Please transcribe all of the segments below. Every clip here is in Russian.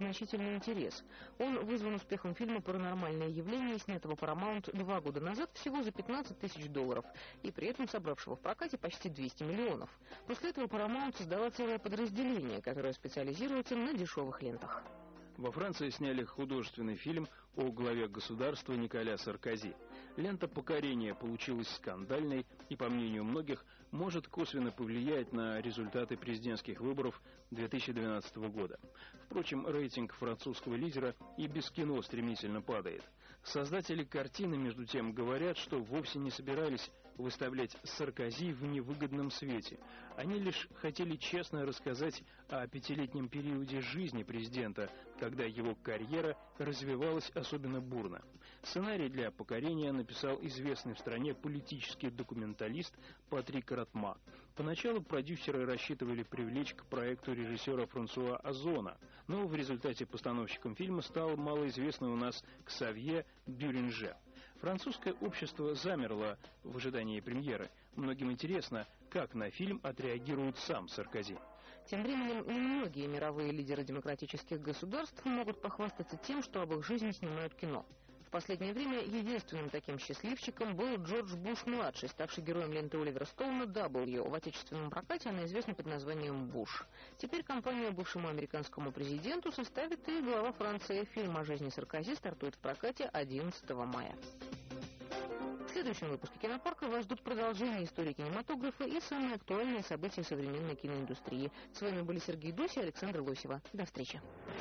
значительный интерес. Он вызван успехом фильма «Паранормальные явления», снятого Paramount 2 года назад всего за $15 тысяч, и при этом собравшего в прокате почти 200 миллионов. После этого Paramount создала целое подразделение, которое специализируется на дешевых лентах. Во Франции сняли художественный фильм о главе государства Николя Саркози. Лента «Покорение» получилась скандальной и, по мнению многих, может косвенно повлиять на результаты президентских выборов 2012 года. Впрочем, рейтинг французского лидера и без кино стремительно падает. Создатели картины, между тем, говорят, что вовсе не собирались выставлять Саркози в невыгодном свете. Они лишь хотели честно рассказать о пятилетнем периоде жизни президента, когда его карьера развивалась особенно бурно. Сценарий для «Покорения» написал известный в стране политический документалист Патрик Ратма. Поначалу продюсеры рассчитывали привлечь к проекту режиссера Франсуа Озона, но в результате постановщиком фильма стал малоизвестный у нас Ксавье Бюринже. Французское общество замерло в ожидании премьеры. Многим интересно, как на фильм отреагирует сам Саркози. Тем временем немногие мировые лидеры демократических государств могут похвастаться тем, что об их жизни снимают кино. В последнее время единственным таким счастливчиком был Джордж Буш-младший, ставший героем ленты Оливера Стоуна «W». В отечественном прокате она известна под названием «Буш». Теперь компанию бывшему американскому президенту составит и глава Франции. Фильм о жизни Саркози стартует в прокате 11 мая. В следующем выпуске «Кинопарка» вас ждут продолжение истории кинематографа и самые актуальные события современной киноиндустрии. С вами были Сергей Дусь и Александра Лосева. До встречи.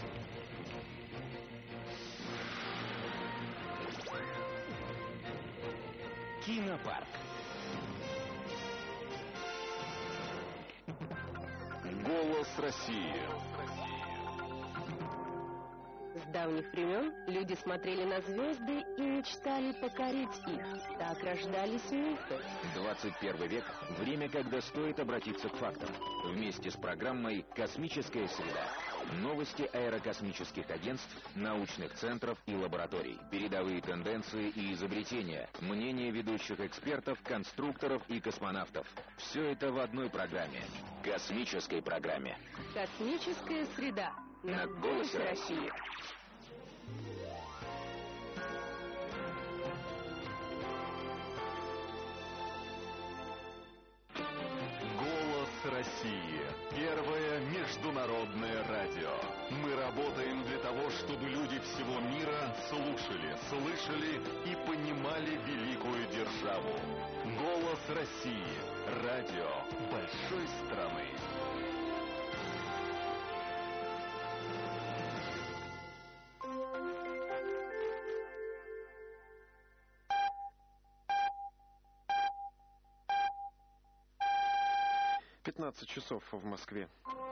Кинопарк. Голос России. С давних времен люди смотрели на звезды и мечтали покорить их. Так рождались мифы. 21 век – время, когда стоит обратиться к фактам. Вместе с программой «Космическая среда». Новости аэрокосмических агентств, научных центров и лабораторий. Передовые тенденции и изобретения. Мнения ведущих экспертов, конструкторов и космонавтов. Все это в одной программе. Космической программе. «Космическая среда» на «Голосе России». Голос России. Первое международное радио. Мы работаем для того, чтобы люди всего мира слушали, слышали и понимали великую державу. Голос России. Радио большой страны. Часов в Москве.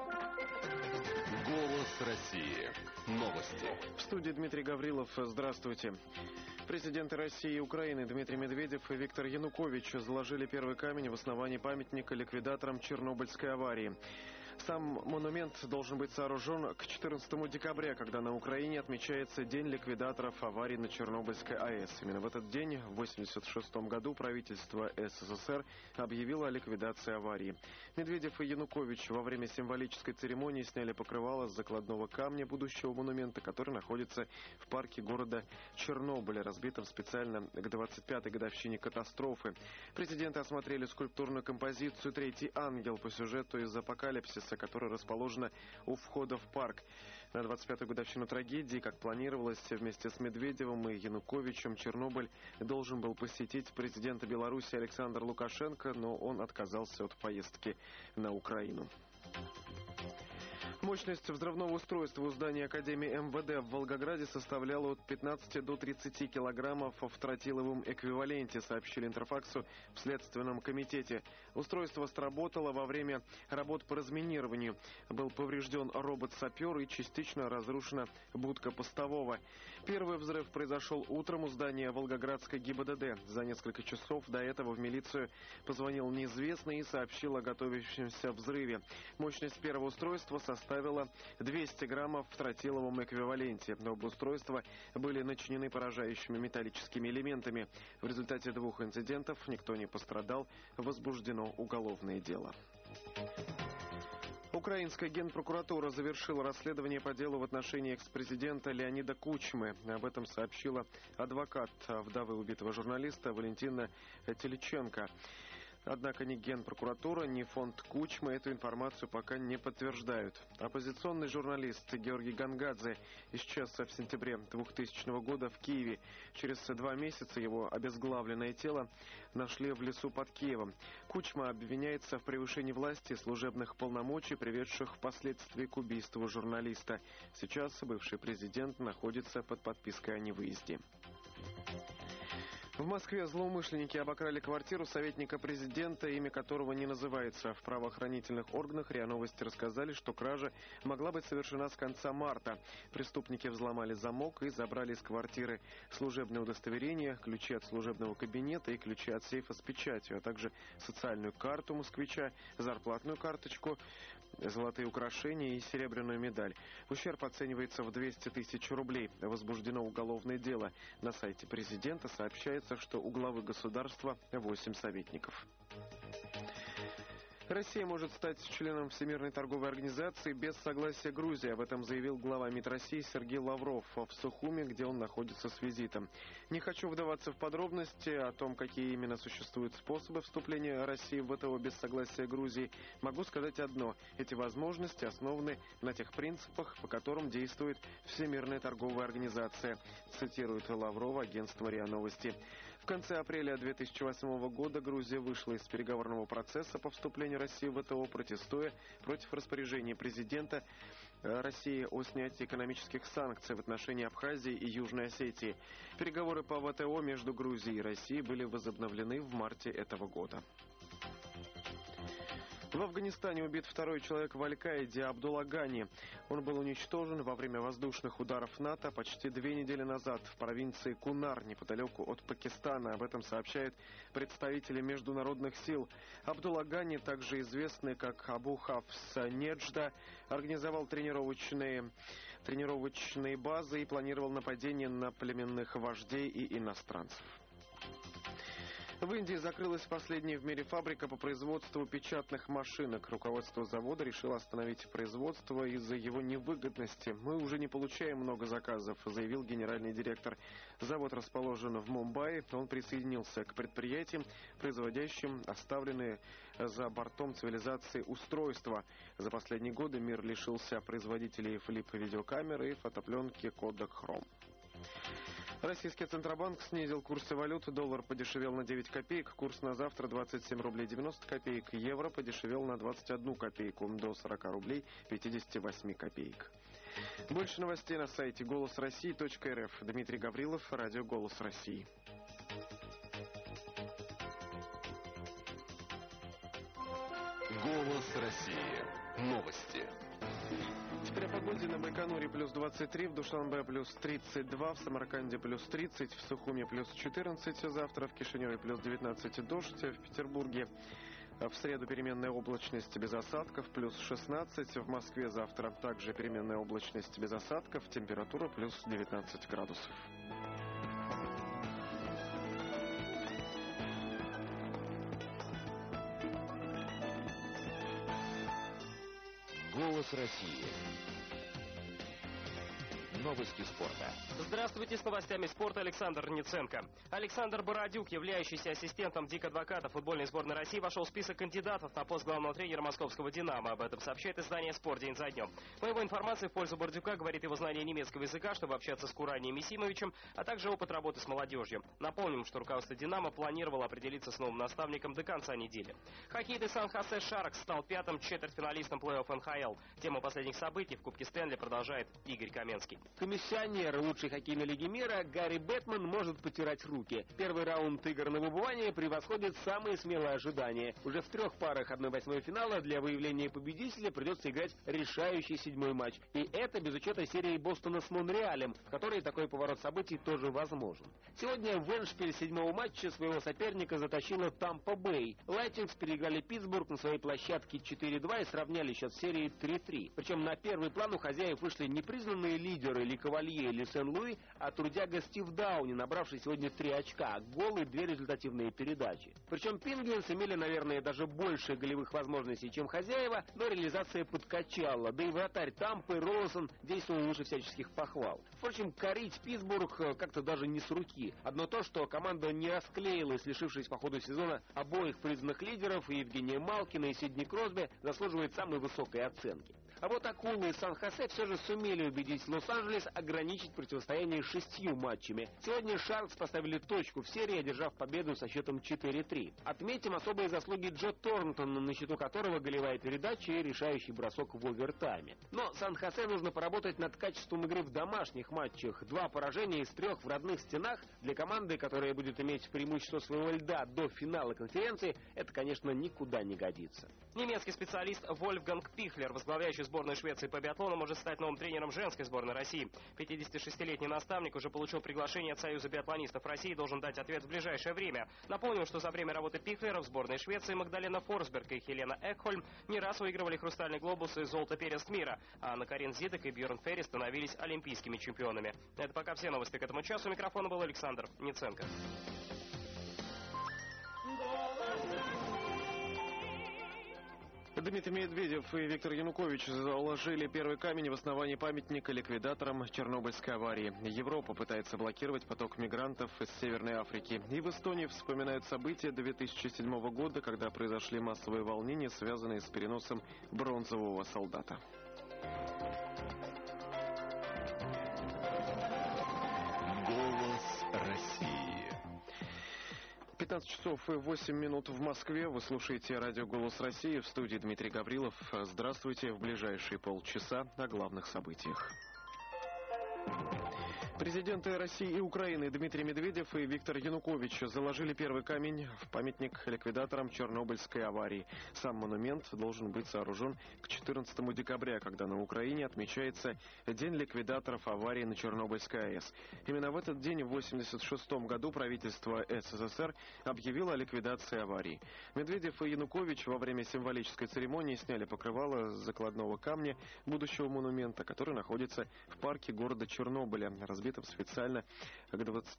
Голос России. Новости. В студии Дмитрий Гаврилов. Здравствуйте. Президенты России и Украины Дмитрий Медведев и Виктор Янукович заложили первый камень в основании памятника ликвидаторам Чернобыльской аварии. Сам монумент должен быть сооружен к 14 декабря, когда на Украине отмечается День ликвидаторов аварии на Чернобыльской АЭС. Именно в этот день, в 1986 году, правительство СССР объявило о ликвидации аварии. Медведев и Янукович во время символической церемонии сняли покрывало с закладного камня будущего монумента, который находится в парке города Чернобыля, разбитом специально к 25-й годовщине катастрофы. Президенты осмотрели скульптурную композицию «Третий ангел» по сюжету из «Апокалипсиса», которая расположена у входа в парк. На 25-ю годовщину трагедии, как планировалось, вместе с Медведевым и Януковичем Чернобыль должен был посетить президент Беларуси Александр Лукашенко, но он отказался от поездки на Украину. Мощность взрывного устройства у здания Академии МВД в Волгограде составляла от 15 до 30 килограммов в тротиловом эквиваленте, сообщили Интерфаксу в Следственном комитете. Устройство сработало во время работ по разминированию. Был поврежден робот-сапер и частично разрушена будка постового. Первый взрыв произошел утром у здания Волгоградской ГИБДД. За несколько часов до этого в милицию позвонил неизвестный и сообщил о готовящемся взрыве. Мощность первого устройства составила 200 граммов в тротиловом эквиваленте. Оба устройства были начинены поражающими металлическими элементами. В результате двух инцидентов никто не пострадал. Возбуждено уголовное дело. Украинская генпрокуратура завершила расследование по делу в отношении экс-президента Леонида Кучмы. Об этом сообщила адвокат вдовы убитого журналиста Валентина Теличенко. Однако ни Генпрокуратура, ни фонд Кучмы эту информацию пока не подтверждают. Оппозиционный журналист Георгий Гангадзе исчез в сентябре 2000 года в Киеве. Через 2 месяца его обезглавленное тело нашли в лесу под Киевом. Кучма обвиняется в превышении власти и служебных полномочий, приведших впоследствии к убийству журналиста. Сейчас бывший президент находится под подпиской о невыезде. В Москве злоумышленники обокрали квартиру советника президента, имя которого не называется. В правоохранительных органах РИА Новости рассказали, что кража могла быть совершена с конца марта. Преступники взломали замок и забрали из квартиры служебное удостоверение, ключи от служебного кабинета и ключи от сейфа с печатью, а также социальную карту москвича, зарплатную карточку, золотые украшения и серебряную медаль. Ущерб оценивается в 200 тысяч рублей. Возбуждено уголовное дело. На сайте президента сообщается, что у главы государства 8 советников. Россия может стать членом Всемирной торговой организации без согласия Грузии. Об этом заявил глава МИД России Сергей Лавров в Сухуми, где он находится с визитом. Не хочу вдаваться в подробности о том, какие именно существуют способы вступления России в ВТО без согласия Грузии. Могу сказать одно. Эти возможности основаны на тех принципах, по которым действует Всемирная торговая организация, цитирует Лаврова агентство РИА Новости. В конце апреля 2008 года Грузия вышла из переговорного процесса по вступлению России в ВТО, протестуя против распоряжения президента России о снятии экономических санкций в отношении Абхазии и Южной Осетии. Переговоры по ВТО между Грузией и Россией были возобновлены в марте этого года. В Афганистане убит второй человек в Аль-Каиде Абдулла Гани. Он был уничтожен во время воздушных ударов НАТО почти 2 недели назад в провинции Кунар, неподалеку от Пакистана. Об этом сообщают представители международных сил. Абдулла Гани, также известный как Абу Хафс Неджда, организовал тренировочные базы и планировал нападения на племенных вождей и иностранцев. В Индии закрылась последняя в мире фабрика по производству печатных машинок. Руководство завода решило остановить производство из-за его невыгодности. «Мы уже не получаем много заказов», заявил генеральный директор. Завод расположен в Мумбаи. Он присоединился к предприятиям, производящим оставленные за бортом цивилизации устройства. За последние годы мир лишился производителей флип-видеокамер и фотопленки Kodak Chrome. Российский Центробанк снизил курсы валют. Доллар подешевел на 9 копеек. Курс на завтра 27 рублей 90 копеек. Евро подешевел на 21 копейку. До 40 рублей 58 копеек. Больше новостей на сайте голосроссии.рф. Дмитрий Гаврилов, радио «Голос России». Голос России. Новости. Теперь о погоде. На Байконуре плюс 23, в Душанбе плюс 32, в Самарканде плюс 30, в Сухуме плюс 14, завтра в Кишиневе плюс 19, дождь, в Петербурге в среду переменная облачность без осадков, плюс 16, в Москве завтра также переменная облачность без осадков, температура плюс 19 градусов. Голос России. Новости спорта. Здравствуйте, с новостями спорта Александр Ниценко. Александр Бородюк, являющийся ассистентом дик-адвоката футбольной сборной России, вошел в список кандидатов на пост главного тренера московского «Динамо». Об этом сообщает издание «Спорт» день за днем. По его информации, в пользу Бородюка говорит его знание немецкого языка, чтобы общаться с Куранием Мисимовичем, а также опыт работы с молодежью. Напомним, что руководство «Динамо» планировало определиться с новым наставником до конца недели. Хоккейный Сан-Хосе Шаркс стал 5-м четвертьфиналистом плей-офф НХЛ. Тему последних событий в Кубке Стэнли продолжает Игорь Каменский. Комиссионер лучшей хоккейной лиги мира Гарри Бэтмен может потирать руки. Первый раунд игр на выбывание превосходит самые смелые ожидания. Уже в 3 парах 1/8 финала для выявления победителя придется играть решающий 7-й матч. И это без учета серии Бостона с Монреалем, в которой такой поворот событий тоже возможен. Сегодня в Эншпиль 7-го матча своего соперника затащила Тампа Бэй. Лайтингс переиграли Питтсбург на своей площадке 4-2 и сравняли счет серии 3-3. Причем на первый план у хозяев вышли непризнанные лидеры Ли Кавалье или Сен-Луи, а трудяга Стив Дауни, набравший сегодня 3 очка, гол и 2 результативные передачи. Причем Пингвинс имели, наверное, даже больше голевых возможностей, чем хозяева, но реализация подкачала, да и вратарь Тампы Роусон действовал лучше всяческих похвал. Впрочем, корить Питтсбург как-то даже не с руки. Одно то, что команда не расклеилась, лишившись по ходу сезона обоих признанных лидеров, и Евгения Малкина, и Сидни Кросби, заслуживает самой высокой оценки. А вот акулы из Сан-Хосе все же сумели убедить Лос-Анджелес ограничить противостояние 6 матчами. Сегодня Шаркс поставили точку в серии, одержав победу со счетом 4-3. Отметим особые заслуги Джо Торнтона, на счету которого голевая передача и решающий бросок в овертайме. Но Сан-Хосе нужно поработать над качеством игры в домашних матчах. 2 поражения из 3 в родных стенах для команды, которая будет иметь преимущество своего льда до финала конференции, это, конечно, никуда не годится. Немецкий специалист Вольфганг Пихлер, возглавляющий сборную Швеции по биатлону, может стать новым тренером женской сборной России. 56-летний наставник уже получил приглашение от Союза биатлонистов России и должен дать ответ в ближайшее время. Напомним, что за время работы Пихлера в сборной Швеции Магдалена Форсберг и Хелена Экхольм не раз выигрывали «Хрустальный глобус» и «Золото Перест мира», а Анна Карин Зидек и Бьерн Ферри становились олимпийскими чемпионами. Это пока все новости к этому часу. У микрофона был Александр Ниценко. Дмитрий Медведев и Виктор Янукович заложили первый камень в основании памятника ликвидаторам Чернобыльской аварии. Европа пытается блокировать поток мигрантов из Северной Африки. И в Эстонии вспоминают события 2007 года, когда произошли массовые волнения, связанные с переносом бронзового солдата. Голос России. 15 часов и 8 минут в Москве. Вы слушаете радио «Голос России». В студии Дмитрий Гаврилов. Здравствуйте. В ближайшие полчаса о главных событиях. Президенты России и Украины Дмитрий Медведев и Виктор Янукович заложили первый камень в памятник ликвидаторам Чернобыльской аварии. Сам монумент должен быть сооружен к 14 декабря, когда на Украине отмечается День ликвидаторов аварии на Чернобыльской АЭС. Именно в этот день, в 1986 году, правительство СССР объявило о ликвидации аварии. Медведев и Янукович во время символической церемонии сняли покрывало с закладного камня будущего монумента, который находится в парке города Чернобыля, разбитым специально к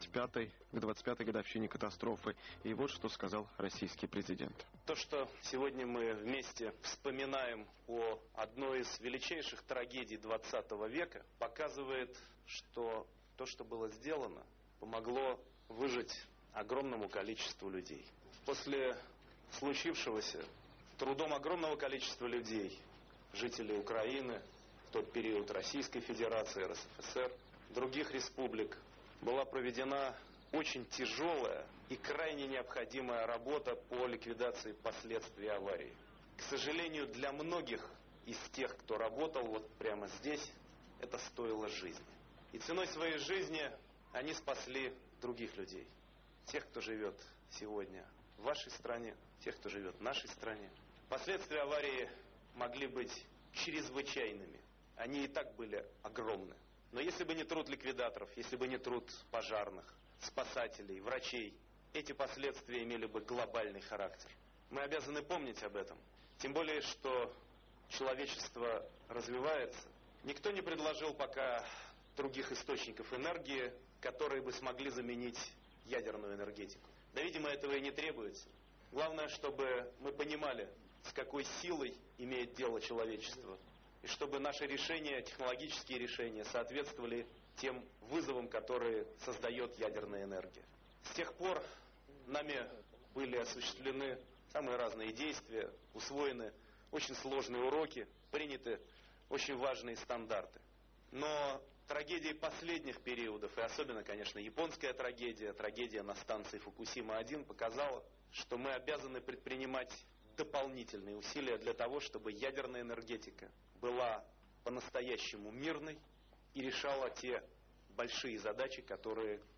25-й годовщине катастрофы. И вот что сказал российский президент. То, что сегодня мы вместе вспоминаем о одной из величайших трагедий 20 века, показывает, что то, что было сделано, помогло выжить огромному количеству людей. После случившегося трудом огромного количества людей, жителей Украины, в тот период Российской Федерации, РСФСР, других республик, была проведена очень тяжелая и крайне необходимая работа по ликвидации последствий аварии. К сожалению, для многих из тех, кто работал вот прямо здесь, это стоило жизни. И ценой своей жизни они спасли других людей. Тех, кто живет сегодня в вашей стране, тех, кто живет в нашей стране. Последствия аварии могли быть чрезвычайными. Они и так были огромны. Но если бы не труд ликвидаторов, если бы не труд пожарных, спасателей, врачей, эти последствия имели бы глобальный характер. Мы обязаны помнить об этом. Тем более, что человечество развивается. Никто не предложил пока других источников энергии, которые бы смогли заменить ядерную энергетику. Да, видимо, этого и не требуется. Главное, чтобы мы понимали, с какой силой имеет дело человечество. И чтобы наши решения, технологические решения, соответствовали тем вызовам, которые создает ядерная энергия. С тех пор нами были осуществлены самые разные действия, усвоены очень сложные уроки, приняты очень важные стандарты. Но трагедии последних периодов, и особенно, конечно, японская трагедия на станции Фукусима-1 показала, что мы обязаны предпринимать дополнительные усилия для того, чтобы ядерная энергетика была по-настоящему мирной и решала те большие задачи, которые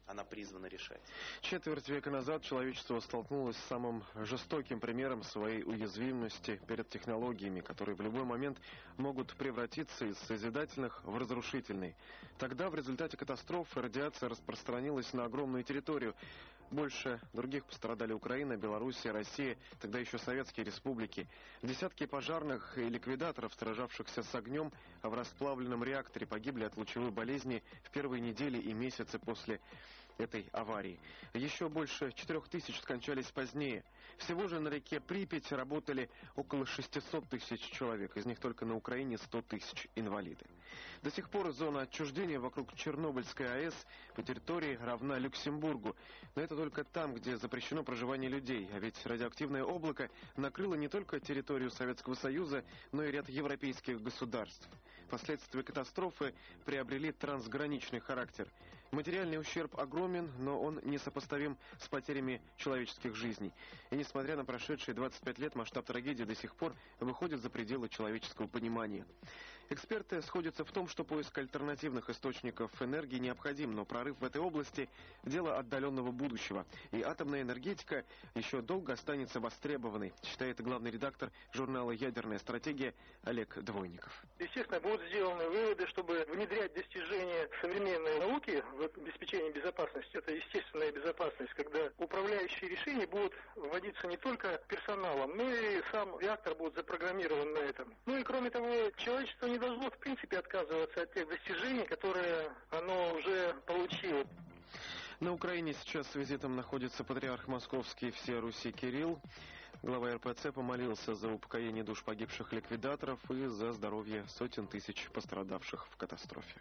она призвана решать. Четверть века назад человечество столкнулось с самым жестоким примером своей уязвимости перед технологиями, которые в любой момент могут превратиться из созидательных в разрушительные. Тогда в результате катастрофы радиация распространилась на огромную территорию. Больше других пострадали Украина, Белоруссия, Россия, тогда еще советские республики. Десятки пожарных и ликвидаторов, сражавшихся с огнем в расплавленном реакторе, погибли от лучевой болезни в первые недели и месяцы после этой аварии. Еще больше 4000 скончались позднее. Всего же на реке Припять работали около 600 тысяч человек, из них только на Украине 100 тысяч инвалиды. До сих пор зона отчуждения вокруг Чернобыльской АЭС по территории равна Люксембургу. Но это только там, где запрещено проживание людей. А ведь радиоактивное облако накрыло не только территорию Советского Союза, но и ряд европейских государств. Последствия катастрофы приобрели трансграничный характер. Материальный ущерб огромен, но он несопоставим с потерями человеческих жизней. И несмотря на прошедшие 25 лет, масштаб трагедии до сих пор выходит за пределы человеческого понимания. Эксперты сходятся в том, что поиск альтернативных источников энергии необходим, но прорыв в этой области – дело отдаленного будущего. И атомная энергетика еще долго останется востребованной, считает главный редактор журнала «Ядерная стратегия» Олег Двойников. Естественно, будут сделаны выводы, чтобы внедрять достижения современной науки в обеспечении безопасности. Это естественная безопасность, когда управляющие решения будут вводиться не только персоналом, но и сам реактор будет запрограммирован на этом. Ну и кроме того, человечество не должно в принципе отказываться от тех достижений, которые оно уже получило. На Украине сейчас с визитом находится патриарх Московский всея Руси Кирилл. Глава РПЦ помолился за упокоение душ погибших ликвидаторов и за здоровье сотен тысяч пострадавших в катастрофе.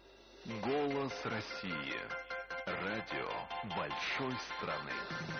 Голос России. Радио большой страны.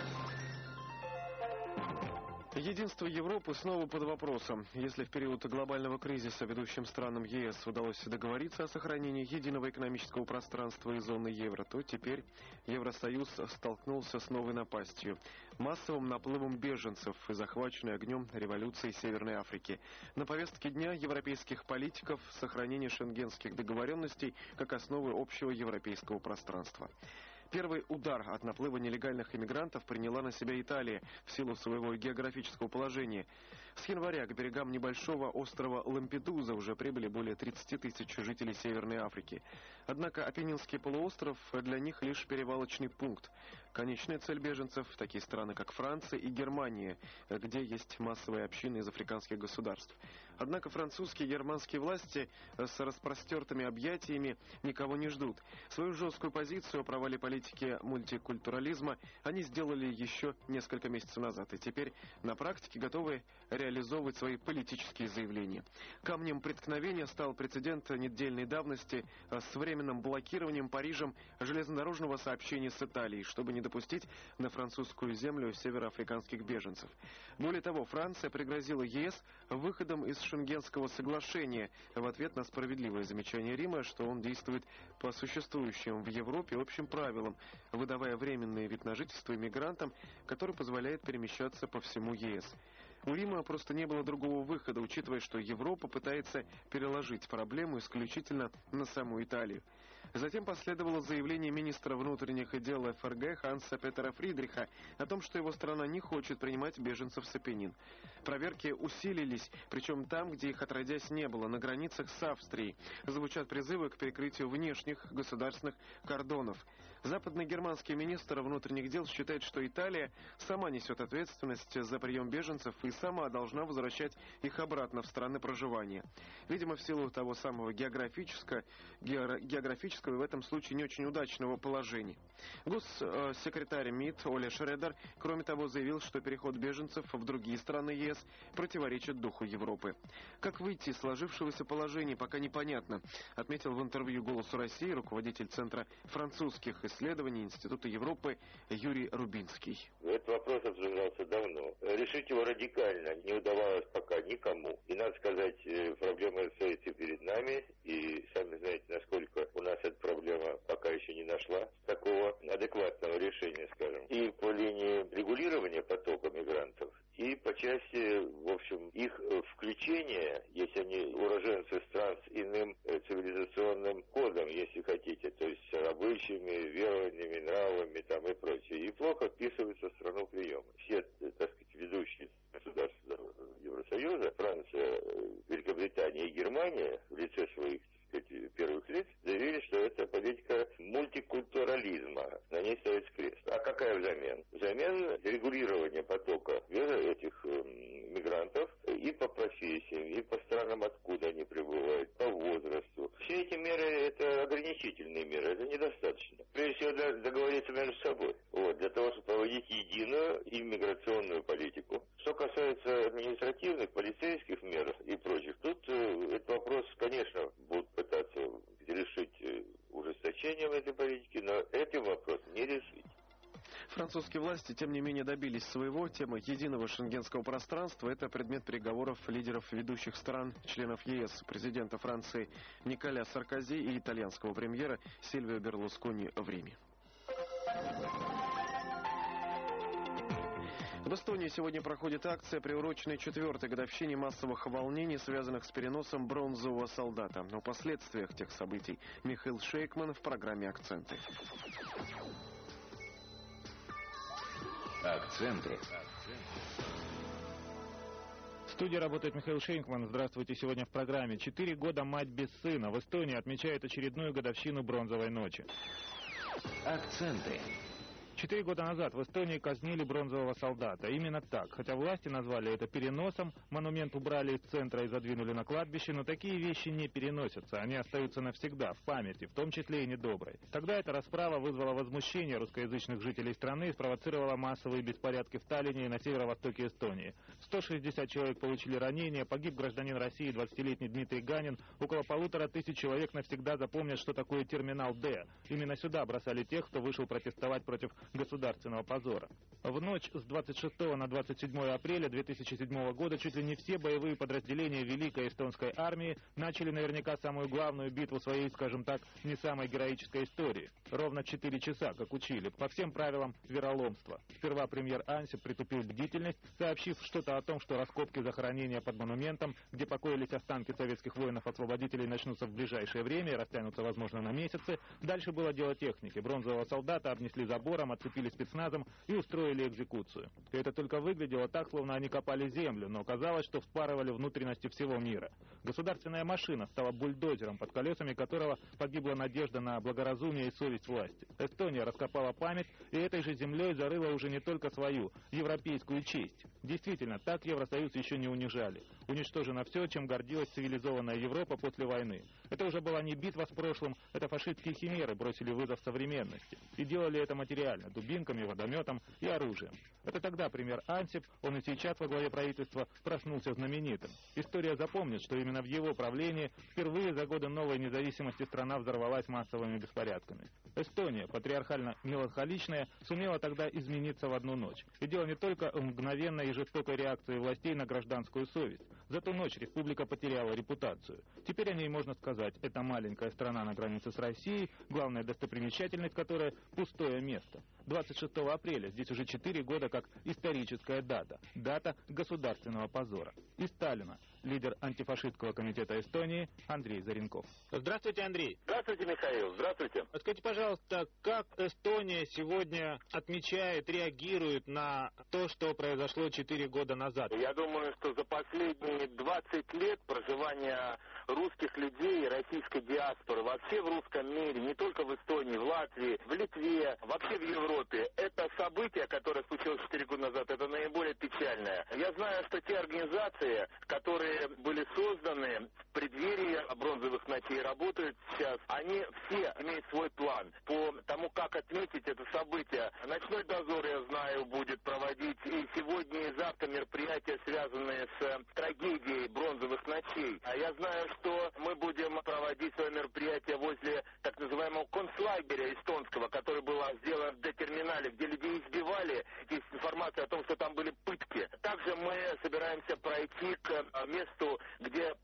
Единство Европы снова под вопросом. Если в период глобального кризиса ведущим странам ЕС удалось договориться о сохранении единого экономического пространства и зоны евро, то теперь Евросоюз столкнулся с новой напастью – массовым наплывом беженцев и захваченной огнем революции Северной Африки. На повестке дня европейских политиков сохранение шенгенских договоренностей как основы общего европейского пространства. Первый удар от наплыва нелегальных иммигрантов приняла на себя Италия в силу своего географического положения. С января к берегам небольшого острова Лампедуза уже прибыли более 30 тысяч жителей Северной Африки. Однако Апеннинский полуостров для них лишь перевалочный пункт. Конечная цель беженцев – такие страны, как Франция и Германия, где есть массовые общины из африканских государств. Однако французские и германские власти с распростертыми объятиями никого не ждут. Свою жесткую позицию о провале политики мультикультурализма они сделали еще несколько месяцев назад, и теперь на практике готовы реализовывать свои политические заявления. Камнем преткновения стал прецедент недельной давности с временным блокированием Парижем железнодорожного сообщения с Италией, чтобы не допустить на французскую землю североафриканских беженцев. Более того, Франция пригрозила ЕС выходом из Шенгенского соглашения в ответ на справедливое замечание Рима, что он действует по существующим в Европе общим правилам, выдавая временный вид на жительство иммигрантам, который позволяет перемещаться по всему ЕС. У Рима просто не было другого выхода, учитывая, что Европа пытается переложить проблему исключительно на саму Италию. Затем последовало заявление министра внутренних дел ФРГ Ханса Петера Фридриха о том, что его страна не хочет принимать беженцев с Апеннин. Проверки усилились, причем там, где их отродясь не было, на границах с Австрией. Звучат призывы к перекрытию внешних государственных кордонов. Западный германский министр внутренних дел считает, что Италия сама несет ответственность за прием беженцев и сама должна возвращать их обратно в страны проживания. Видимо, в силу того самого географического и в этом случае не очень удачного положения. Госсекретарь МИД Оля Шредер, кроме того, заявил, что переход беженцев в другие страны ЕС противоречит духу Европы. Как выйти из сложившегося положения, пока непонятно, отметил в интервью «Голосу России» руководитель Центра французских исследований Института Европы Юрий Рубинский. Этот вопрос обсуждался давно. Решить его радикально не удавалось пока никому. И, надо сказать, проблема остается перед нами. И сами знаете, насколько у нас эта проблема пока еще не нашла такого адекватного решения, скажем. И по линии регулирования потока мигрантов, и по части, в общем, их включения, если они уроженцы стран с иным цивилизационным кодом, если хотите, то есть с обычаями, верованиями, нравами там и прочее, и плохо вписываются в страну приема. Все, так сказать, ведущие государства Евросоюза, Франция, Великобритания и Германия в лице своих, так сказать, первых лиц заявили, что это политика мультикультурализма, на ней ставится крест. А какая взамен? Взамен регулирования потока этих мигрантов и по профессиям, и по странам, откуда они прибывают, по возрасту. Все эти меры — это ограничительные меры, это недостаточно. Прежде всего, договориться между собой, для того, чтобы проводить единую иммиграционную политику. Что касается административных, полицейских мер и прочих, тут этот вопрос, конечно, будут пытаться решить ужесточением этой политики, но этим вопросом не решить. Французские власти, тем не менее, добились своего. Тема единого шенгенского пространства – это предмет переговоров лидеров ведущих стран, членов ЕС, президента Франции Николя Саркози и итальянского премьера Сильвио Берлускони в Риме. В Эстонии сегодня проходит акция, приуроченная 4-й годовщине массовых волнений, связанных с переносом бронзового солдата. О последствиях тех событий Михаил Шейкман в программе «Акценты». Акценты. В студии работает Михаил Шейкман. Здравствуйте. Сегодня в программе. 4 года мать без сына. В Эстонии отмечает очередную годовщину бронзовой ночи. Акценты. 4 года назад в Эстонии казнили бронзового солдата. Именно так. Хотя власти назвали это переносом, монумент убрали из центра и задвинули на кладбище, но такие вещи не переносятся. Они остаются навсегда, в памяти, в том числе и недоброй. Тогда эта расправа вызвала возмущение русскоязычных жителей страны и спровоцировала массовые беспорядки в Таллине и на северо-востоке Эстонии. 160 человек получили ранения, погиб гражданин России 20-летний Дмитрий Ганин. Около 1500 человек навсегда запомнят, что такое терминал Д. Именно сюда бросали тех, кто вышел протестовать против государственного позора. В ночь с 26 на 27 апреля 2007 года чуть ли не все боевые подразделения Великой эстонской армии начали наверняка самую главную битву своей, скажем так, не самой героической истории. Ровно 4 часа, как учили, по всем правилам вероломства. Сперва премьер Ансип притупил бдительность, сообщив что-то о том, что раскопки захоронения под монументом, где покоились останки советских воинов-освободителей, начнутся в ближайшее время и растянутся, возможно, на месяцы. Дальше было дело техники. Бронзового солдата обнесли забором, отцепили спецназом и устроили экзекуцию. И это только выглядело так, словно они копали землю, но оказалось, что вспарывали внутренности всего мира. Государственная машина стала бульдозером, под колесами которого погибла надежда на благоразумие и совесть власти. Эстония раскопала память и этой же землей зарыла уже не только свою, европейскую честь. Действительно, так Евросоюз еще не унижали. Уничтожено все, чем гордилась цивилизованная Европа после войны. Это уже была не битва с прошлым, это фашистские химеры бросили вызов современности. И делали это материально, дубинками, водометом и оружием. Это тогда премьер Ансип, он и сейчас во главе правительства, проснулся знаменитым. История запомнит, что именно в его правлении впервые за годы новой независимости страна взорвалась массовыми беспорядками. Эстония, патриархально-меланхоличная, сумела тогда измениться в одну ночь. И дело не только в мгновенной и жестокой реакции властей на гражданскую совесть. За ту ночь республика потеряла репутацию. Теперь о ней можно сказать, это маленькая страна на границе с Россией, главная достопримечательность которой – пустое место. 26 апреля, здесь уже 4 года как историческая дата. Дата государственного позора. И Сталина, лидер антифашистского комитета Эстонии Андрей Заренков. Здравствуйте, Андрей. Здравствуйте, Михаил. Здравствуйте. Скажите, пожалуйста, как Эстония сегодня отмечает, реагирует на то, что произошло 4 года назад? Я думаю, что за последние 20 лет проживания русских людей и российской диаспоры вообще в русском мире, не только в Эстонии, в Латвии, в Литве, вообще в Европе, это событие, которое случилось 4 года назад, это наиболее печальное. Я знаю, что те организации, которые были созданы в преддверии бронзовых ночей, работают сейчас, они все имеют свой план по тому, как отметить это событие. Ночной дозор, я знаю, будет проводить и сегодня, и завтра мероприятия, связанные с трагедией бронзовых ночей. А я знаю, что мы будем проводить свое мероприятие возле так называемого концлагеря эстонского, который был сделан в Д-терминале, где людей избивали. Есть информация о том, что там были пытки. Также мы собираемся пройти к месту, где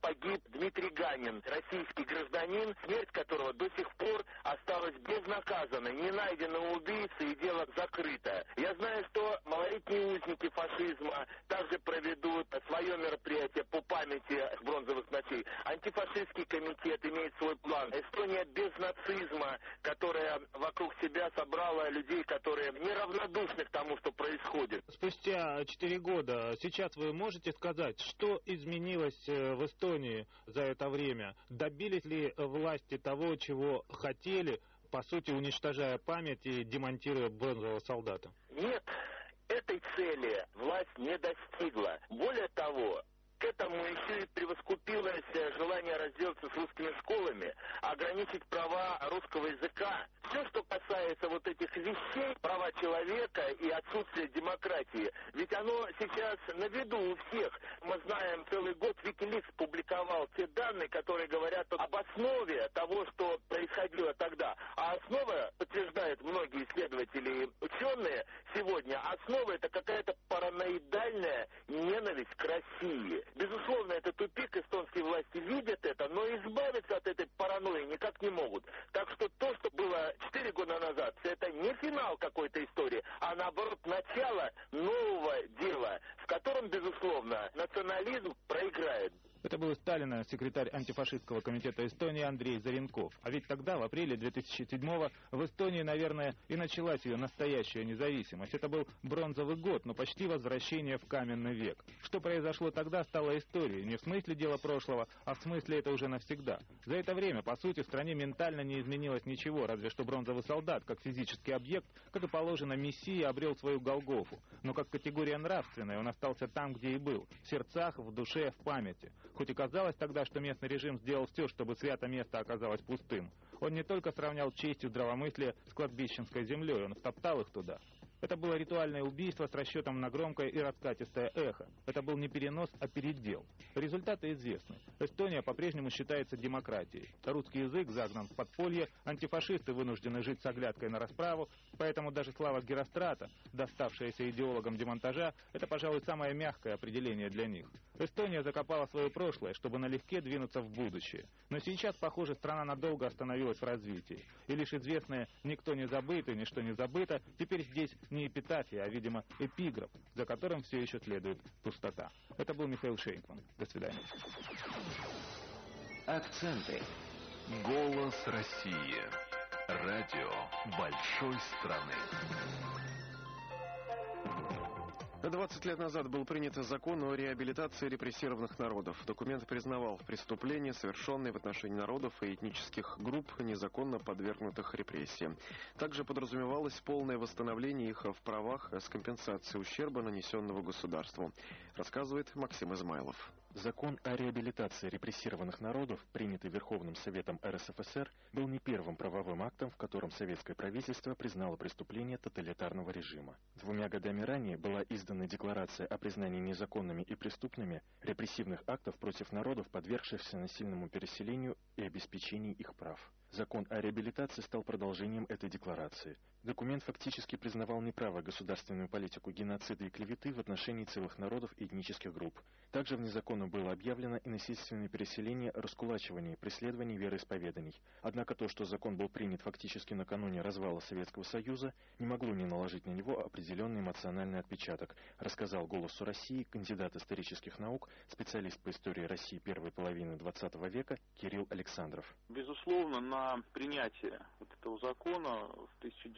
погиб Дмитрий Ганин, российский гражданин, смерть которого до сих пор осталась безнаказанной, не найдено убийцы и дело закрыто. Я знаю, что малолетние узники фашизма также проведут свое мероприятие по памяти бронзовых ночей. Антифашистский комитет имеет свой план. Эстония без нацизма, которая вокруг себя собрала людей, которые неравнодушны к тому, что происходит. Спустя 4 года, сейчас вы можете сказать, что изменилось в Эстонии за это время? Добились ли власти того, чего хотели, по сути, уничтожая память и демонтируя бронзового солдата? Нет, этой цели власть не достигла. Более того, к этому еще и превоскупилось желание разделаться с русскими школами, ограничить права русского языка. Все, что касается вот этих вещей, права человека и отсутствия демократии, ведь оно сейчас на виду у всех. Мы знаем, целый год Wikileaks публиковал те данные, которые говорят об основе того, что происходило тогда. А основа, подтверждают многие исследователи и ученые сегодня, основа это какая-то параноидальная ненависть к России. Безусловно, это тупик, эстонские власти видят это, но избавиться от этой паранойи никак не могут. Так что то, что было 4 года назад, это не финал какой-то истории, а наоборот начало нового дела, в котором, безусловно, национализм проиграет. Это был Сталина, секретарь антифашистского комитета Эстонии Андрей Заренков. А ведь тогда, в апреле 2007-го, в Эстонии, наверное, и началась ее настоящая независимость. Это был бронзовый год, но почти возвращение в каменный век. Что произошло тогда, стало историей. Не в смысле дела прошлого, а в смысле это уже навсегда. За это время, по сути, в стране ментально не изменилось ничего, разве что бронзовый солдат, как физический объект, как и положено Мессии, обрел свою Голгофу. Но как категория нравственная, он остался там, где и был. В сердцах, в душе, в памяти. Хоть и казалось тогда, что местный режим сделал все, чтобы свято место оказалось пустым. Он не только сравнял честь и здравомыслие с кладбищенской землей, он втоптал их туда. Это было ритуальное убийство с расчетом на громкое и раскатистое эхо. Это был не перенос, а передел. Результаты известны. Эстония по-прежнему считается демократией. Русский язык загнан в подполье, антифашисты вынуждены жить с оглядкой на расправу, поэтому даже слава Герострата, доставшаяся идеологам демонтажа, это, пожалуй, самое мягкое определение для них. Эстония закопала свое прошлое, чтобы налегке двинуться в будущее. Но сейчас, похоже, страна надолго остановилась в развитии. И лишь известное «никто не забыт» и «ничто не забыто» теперь здесь не эпитафия, а, видимо, эпиграф, за которым все еще следует пустота. Это был Михаил Шейнкман. До свидания. Акценты. Голос России. Радио большой страны. 20 лет назад был принят закон о реабилитации репрессированных народов. Документ признавал преступления, совершенные в отношении народов и этнических групп, незаконно подвергнутых репрессиям. Также подразумевалось полное восстановление их в правах с компенсацией ущерба, нанесенного государству, рассказывает Максим Измайлов. Закон о реабилитации репрессированных народов, принятый Верховным Советом РСФСР, был не первым правовым актом, в котором советское правительство признало преступления тоталитарного режима. 2 годами ранее была издана декларация о признании незаконными и преступными репрессивных актов против народов, подвергшихся насильному переселению и обеспечению их прав. Закон о реабилитации стал продолжением этой декларации. Документ фактически признавал неправой государственную политику геноцида и клеветы в отношении целых народов и этнических групп. Также вне закона было объявлено и насильственное переселение, раскулачивание, преследование вероисповеданий. Однако то, что закон был принят фактически накануне развала Советского Союза, не могло не наложить на него определенный эмоциональный отпечаток, рассказал «Голосу России» кандидат исторических наук, специалист по истории России первой половины XX века Кирилл Александров. Безусловно, на принятие вот этого закона в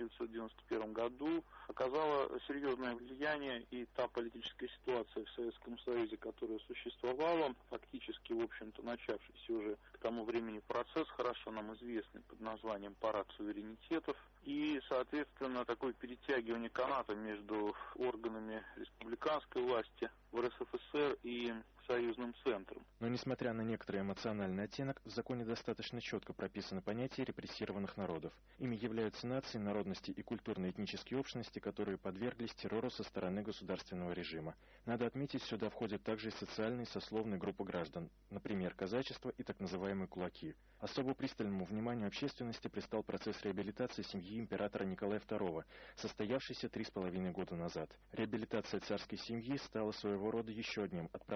1991 году оказало серьезное влияние и та политическая ситуация в Советском Союзе, которая существовала, фактически, в общем-то, начавшийся уже к тому времени процесс, хорошо нам известный под названием «Парад суверенитетов», и, соответственно, такое перетягивание каната между органами республиканской власти в РСФСР и союзным центром. Но несмотря на некоторый эмоциональный оттенок, в законе достаточно четко прописано понятие репрессированных народов. Ими являются нации, народности и культурно-этнические общности, которые подверглись террору со стороны государственного режима. Надо отметить, сюда входят также и социальные и сословные группы граждан, например, казачество и так называемые кулаки. Особо пристальному вниманию общественности предстал процесс реабилитации семьи императора Николая II, состоявшийся 3,5 года назад. Реабилитация царской семьи стала своего рода еще одним отправным пунктом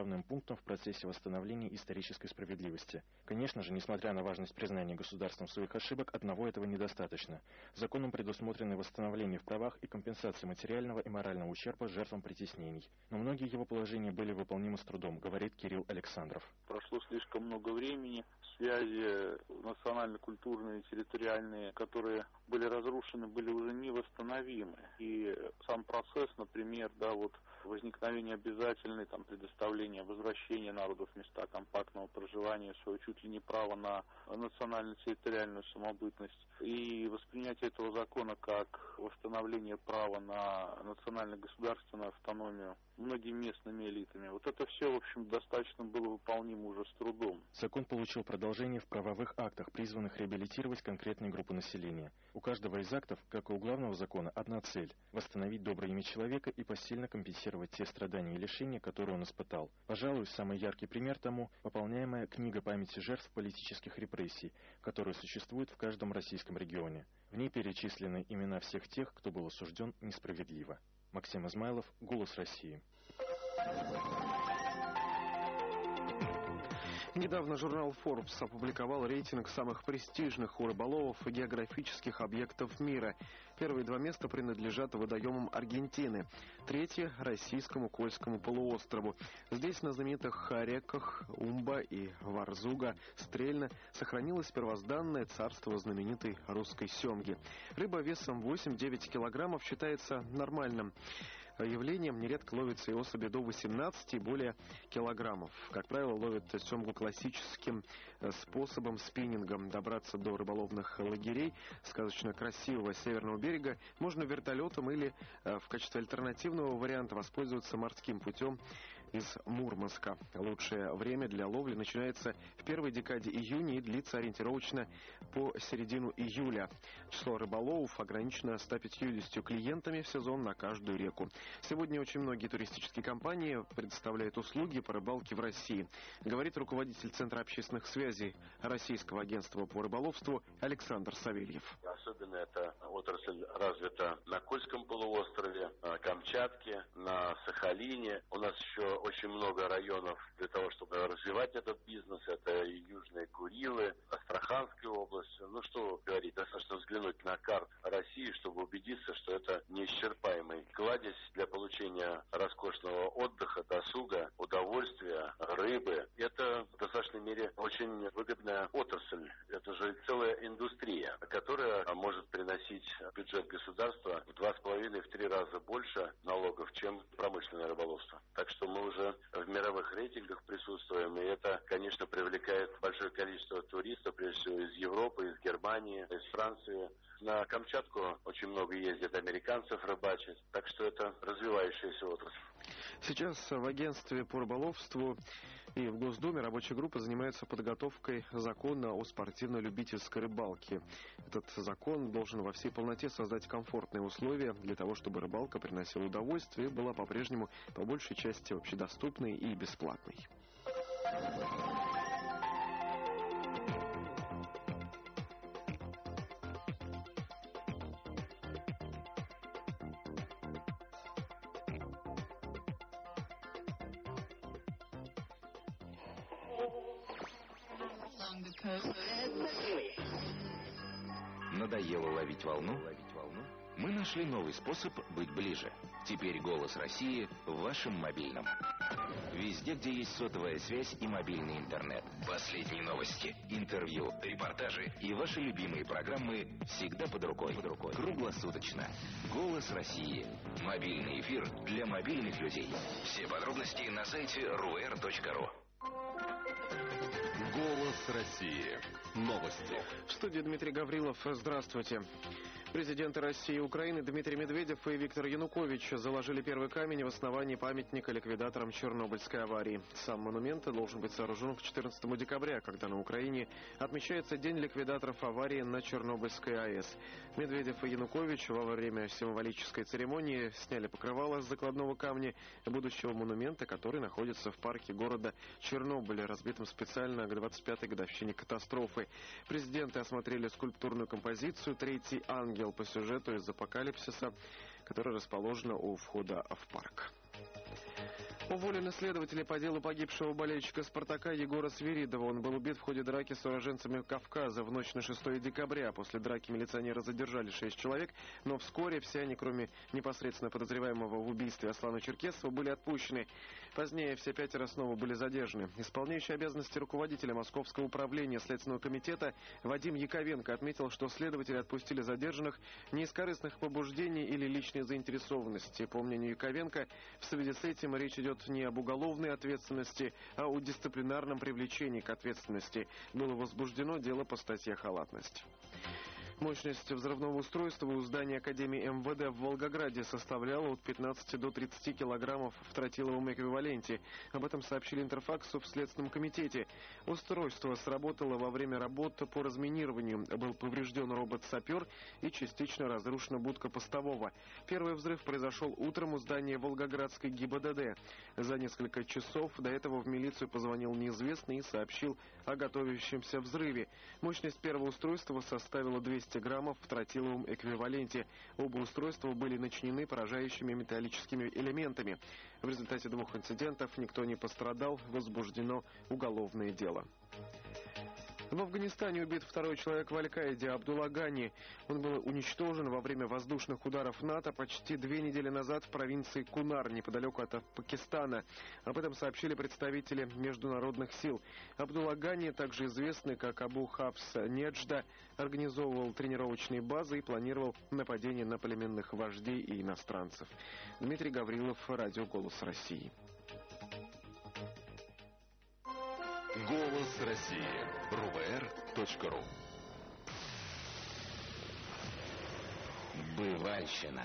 пунктом в процессе восстановления исторической справедливости. Конечно же, несмотря на важность признания государством своих ошибок, одного этого недостаточно. Законом предусмотрены восстановление в правах и компенсация материального и морального ущерба жертвам притеснений. Но многие его положения были выполнимы с трудом, говорит Кирилл Александров. Прошло слишком много времени, связи национально-культурные, территориальные, которые были разрушены, были уже невосстановимы. И сам процесс, например, возникновение обязательной предоставления, возвращения народов в места компактного проживания, свое чуть ли не право на национально-территориальную самобытность и воспринятие этого закона как восстановление права на национально-государственную автономию многими местными элитами. Это все, в общем, достаточно было выполнимо уже с трудом. Закон получил продолжение в правовых актах, призванных реабилитировать конкретные группы населения. У каждого из актов, как и у главного закона, одна цель – восстановить доброе имя человека и посильно компенсировать те страдания и лишения, которые он испытал. Пожалуй, самый яркий пример тому – пополняемая книга памяти жертв политических репрессий, которая существует в каждом российском регионе. В ней перечислены имена всех тех, кто был осужден несправедливо. Максим Измайлов, «Голос России». Недавно журнал Forbes опубликовал рейтинг самых престижных у рыболовов и географических объектов мира. Первые 2 места принадлежат водоемам Аргентины, третье – российскому Кольскому полуострову. Здесь на знаменитых реках Умба и Варзуга, Стрельна сохранилось первозданное царство знаменитой русской семги. Рыба весом 8-9 килограммов считается нормальным явлением. Нередко ловятся и особи до 18 и более килограммов. Как правило, ловят семгу классическим способом, спиннингом. Добраться до рыболовных лагерей сказочно красивого северного берега можно вертолетом или в качестве альтернативного варианта воспользоваться морским путем из Мурманска. Лучшее время для ловли начинается в первой декаде июня и длится ориентировочно по середину июля. Число рыболовов ограничено 150 клиентами в сезон на каждую реку. Сегодня очень многие туристические компании предоставляют услуги по рыбалке в России, говорит руководитель Центра общественных связей Российского агентства по рыболовству Александр Савельев. Особенно эта отрасль развита на Кольском полуострове, на Камчатке, на Сахалине. У нас еще очень много районов для того, чтобы развивать этот бизнес. Это и Южные Курилы, Астраханская область. Что говорить, достаточно взглянуть на карту России, чтобы убедиться, что это неисчерпаемый кладезь для получения роскошного отдыха, досуга, удовольствия, рыбы. Это в достаточной мере очень выгодная отрасль. Это же целая индустрия, которая может приносить в бюджет государства в 2,5-3 раза больше налогов, чем промышленное рыболовство. Так что мы уже в мировых рейтингах присутствуем, и это, конечно, привлекает большое количество туристов, прежде всего из Европы, из Германии, из Франции. На Камчатку очень много ездят американцев рыбачить, так что это развивающаяся отрасль. Сейчас в агентстве по рыболовству и в Госдуме рабочая группа занимается подготовкой закона о спортивно-любительской рыбалке. Этот закон должен во всей полноте создать комфортные условия для того, чтобы рыбалка приносила удовольствие и была по-прежнему по большей части общедоступной и бесплатной. Надоело ловить волну? Мы нашли новый способ быть ближе. Теперь «Голос России» в вашем мобильном. Везде, где есть сотовая связь и мобильный интернет. Последние новости, интервью, репортажи и ваши любимые программы всегда под рукой. Круглосуточно. «Голос России». Мобильный эфир для мобильных людей. Все подробности на сайте ruer.ru. «Голос России». Новости. В студии Дмитрий Гаврилов. Здравствуйте. Президенты России и Украины Дмитрий Медведев и Виктор Янукович заложили первый камень в основании памятника ликвидаторам Чернобыльской аварии. Сам монумент должен быть сооружен к 14 декабря, когда на Украине отмечается День ликвидаторов аварии на Чернобыльской АЭС. Медведев и Янукович во время символической церемонии сняли покрывало с закладного камня будущего монумента, который находится в парке города Чернобыля, разбитом специально к 25-й годовщине катастрофы. Президенты осмотрели скульптурную композицию «Третий ангел» по сюжету из «Апокалипсиса», которая расположена у входа в парк. Уволены следователи по делу погибшего болельщика «Спартака» Егора Свиридова. Он был убит в ходе драки с уроженцами Кавказа в ночь на 6 декабря. После драки милиционеры задержали 6 человек, но вскоре все они, кроме непосредственно подозреваемого в убийстве Аслана Черкесова, были отпущены. Позднее все 5 снова были задержаны. Исполняющий обязанности руководителя Московского управления Следственного комитета Вадим Яковенко отметил, что следователи отпустили задержанных не из корыстных побуждений или личной заинтересованности. По мнению Яковенко, в связи с этим речь идет не об уголовной ответственности, а о дисциплинарном привлечении к ответственности. Было возбуждено дело по статье «Халатность». Мощность взрывного устройства у здания Академии МВД в Волгограде составляла от 15 до 30 килограммов в тротиловом эквиваленте. Об этом сообщили Интерфаксу в Следственном комитете. Устройство сработало во время работ по разминированию. Был поврежден робот-сапер и частично разрушена будка постового. Первый взрыв произошел утром у здания Волгоградской ГИБДД. За несколько часов до этого в милицию позвонил неизвестный и сообщил о готовящемся взрыве. Мощность первого устройства составила 200 граммов в тротиловом эквиваленте. Оба устройства были начинены поражающими металлическими элементами. В результате 2 инцидентов никто не пострадал, возбуждено уголовное дело. В Афганистане убит 2-й человек в Аль-Каиде Абдулла Гани. Он был уничтожен во время воздушных ударов НАТО почти 2 недели назад в провинции Кунар, неподалеку от Пакистана. Об этом сообщили представители международных сил. Абдулла Гани, также известный как Абу Хабс Неджда, организовывал тренировочные базы и планировал нападения на племенных вождей и иностранцев. Дмитрий Гаврилов, радио «Голос России». Голос России. РУВР.ру. Бывальщина.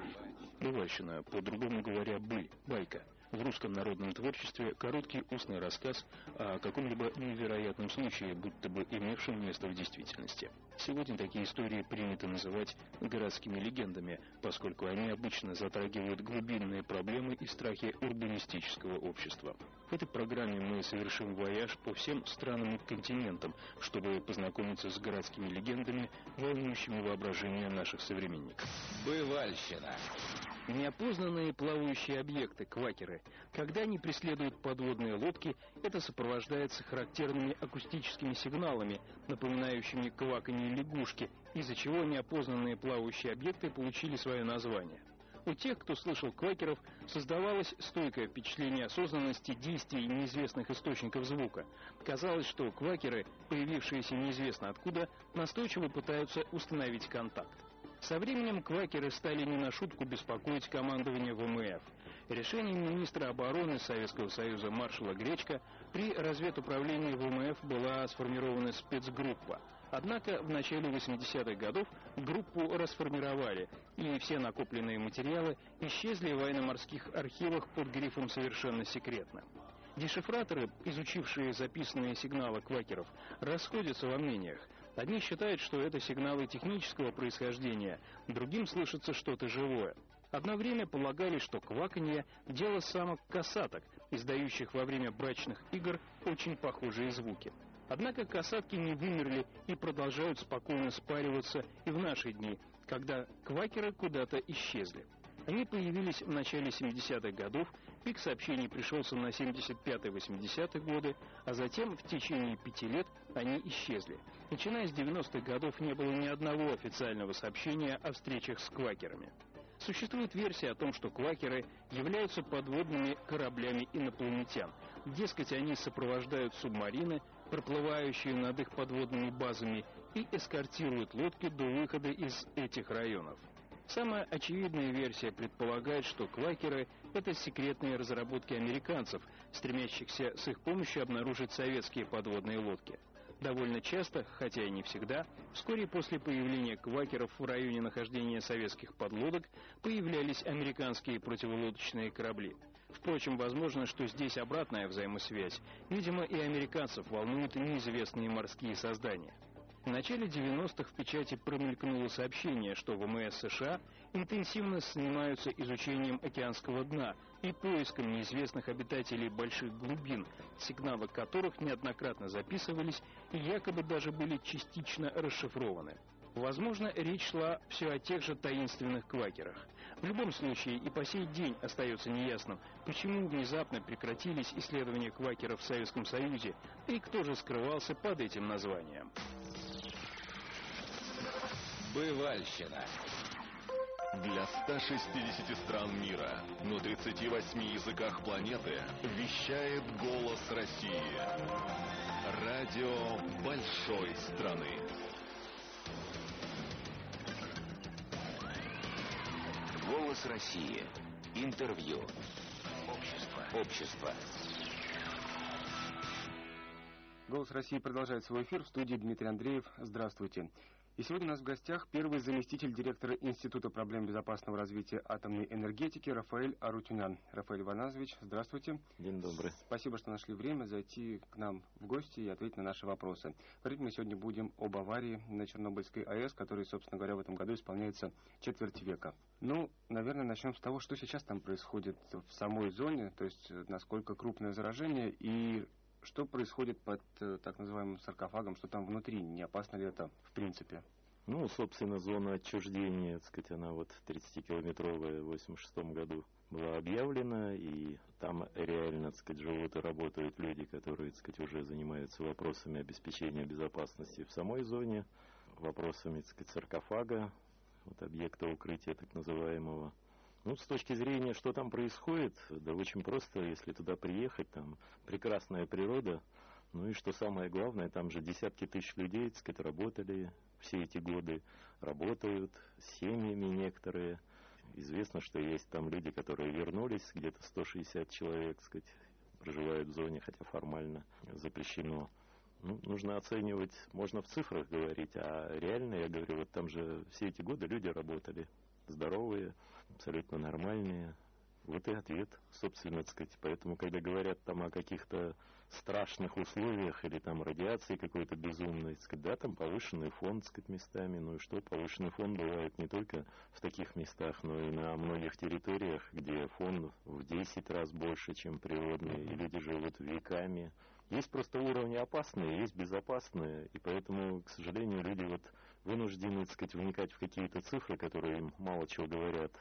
Бывальщина, по-другому говоря, байка. В русском народном творчестве короткий устный рассказ о каком-либо невероятном случае, будто бы имевшем место в действительности. Сегодня такие истории принято называть городскими легендами, поскольку они обычно затрагивают глубинные проблемы и страхи урбанистического общества. В этой программе мы совершим вояж по всем странам и континентам, чтобы познакомиться с городскими легендами, волнующими воображение наших современников. Бывальщина. Неопознанные плавающие объекты, квакеры. Когда они преследуют подводные лодки, это сопровождается характерными акустическими сигналами, напоминающими кваканье лягушки, из-за чего неопознанные плавающие объекты получили свое название. У тех, кто слышал квакеров, создавалось стойкое впечатление осознанности действий неизвестных источников звука. Казалось, что квакеры, появившиеся неизвестно откуда, настойчиво пытаются установить контакт. Со временем квакеры стали не на шутку беспокоить командование ВМФ. Решением министра обороны Советского Союза маршала Гречко при разведуправлении ВМФ была сформирована спецгруппа. Однако в начале 80-х годов группу расформировали, и все накопленные материалы исчезли в военно-морских архивах под грифом «Совершенно секретно». Дешифраторы, изучившие записанные сигналы квакеров, расходятся во мнениях. Одни считают, что это сигналы технического происхождения, другим слышится что-то живое. Одно время полагали, что кваканье – дело самок-касаток, издающих во время брачных игр очень похожие звуки. Однако касатки не вымерли и продолжают спокойно спариваться и в наши дни, когда квакеры куда-то исчезли. Они появились в начале 70-х годов, пик сообщений пришелся на 75-80-е годы, а затем в течение 5 лет они исчезли. Начиная с 90-х годов не было ни одного официального сообщения о встречах с квакерами. Существует версия о том, что квакеры являются подводными кораблями инопланетян. Дескать, они сопровождают субмарины, проплывающие над их подводными базами, и эскортируют лодки до выхода из этих районов. Самая очевидная версия предполагает, что квакеры – это секретные разработки американцев, стремящихся с их помощью обнаружить советские подводные лодки. Довольно часто, хотя и не всегда, вскоре после появления квакеров в районе нахождения советских подлодок появлялись американские противолодочные корабли. Впрочем, возможно, что здесь обратная взаимосвязь. Видимо, и американцев волнуют неизвестные морские создания. В начале 90-х в печати промелькнуло сообщение, что ВМС США интенсивно занимаются изучением океанского дна и поиском неизвестных обитателей больших глубин, сигналы которых неоднократно записывались и якобы даже были частично расшифрованы. Возможно, речь шла все о тех же таинственных квакерах. В любом случае, и по сей день остается неясным, почему внезапно прекратились исследования квакеров в Советском Союзе, и кто же скрывался под этим названием. Бывальщина. Для 160 стран мира на 38 языках планеты вещает «Голос России». Радио большой страны. «Голос России». Интервью. Общество. «Голос России» продолжает свой эфир. В студии Дмитрий Андреев. Здравствуйте. И сегодня у нас в гостях первый заместитель директора Института проблем безопасного развития атомной энергетики Рафаэль Арутюнян. Рафаэль Ваназович, здравствуйте. День добрый. Спасибо, что нашли время зайти к нам в гости и ответить на наши вопросы. Говорить мы сегодня будем об аварии на Чернобыльской АЭС, которой, собственно говоря, в этом году исполняется четверть века. Ну, наверное, начнем с того, что сейчас там происходит в самой зоне, то есть насколько крупное заражение и что происходит под так называемым саркофагом, что там внутри, не опасно ли это в принципе? Ну, собственно, зона отчуждения, так сказать, она вот 30-километровая в 1986 году была объявлена, и там реально, так сказать, живут и работают люди, которые, так сказать, уже занимаются вопросами обеспечения безопасности в самой зоне, вопросами, так сказать, саркофага, вот объекта укрытия так называемого. Ну, с точки зрения, что там происходит, да очень просто, если туда приехать, там прекрасная природа, ну и что самое главное, там же десятки тысяч людей, так сказать, работали все эти годы, работают с семьями некоторые. Известно, что есть там люди, которые вернулись, где-то 160 человек, так сказать, проживают в зоне, хотя формально запрещено. Ну, нужно оценивать, можно в цифрах говорить, а реально, я говорю, вот там же все эти годы люди работали, здоровые, абсолютно нормальные. Вот и ответ, собственно, так сказать. Поэтому, когда говорят там о каких-то страшных условиях или там радиации какой-то безумной, так сказать, да, там повышенный фон, так сказать, местами. Ну и что, повышенный фон бывает не только в таких местах, но и на многих территориях, где фон в 10 раз больше, чем природный, и люди живут веками. Есть просто уровни опасные, есть безопасные, и поэтому, к сожалению, люди вот вынуждены, так сказать, вникать в какие-то цифры, которые им мало чего говорят,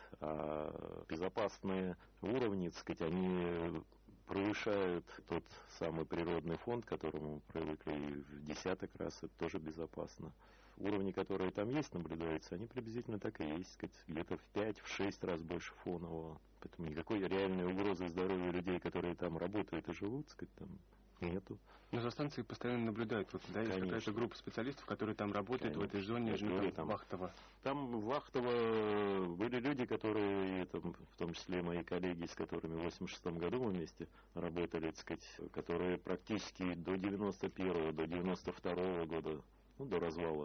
а безопасные уровни, так сказать, они превышают тот самый природный фонд, к которому мы привыкли, и в десяток раз это тоже безопасно. Уровни, которые там есть, наблюдаются, они приблизительно так и есть, сказать, где-то в 5-6 раз больше фонового. Поэтому никакой реальной угрозы здоровью людей, которые там работают и живут, сказать, там нету. Но за станцией постоянно наблюдают. Вот, да, есть какая-то группа специалистов, которые там работают, конечно, в этой зоне, ну, там Вахтово. Там в Вахтово были люди, которые, там, в том числе мои коллеги, с которыми в 1986 году мы вместе работали, так сказать, которые практически до 91-го, до 92-го года, ну, до развала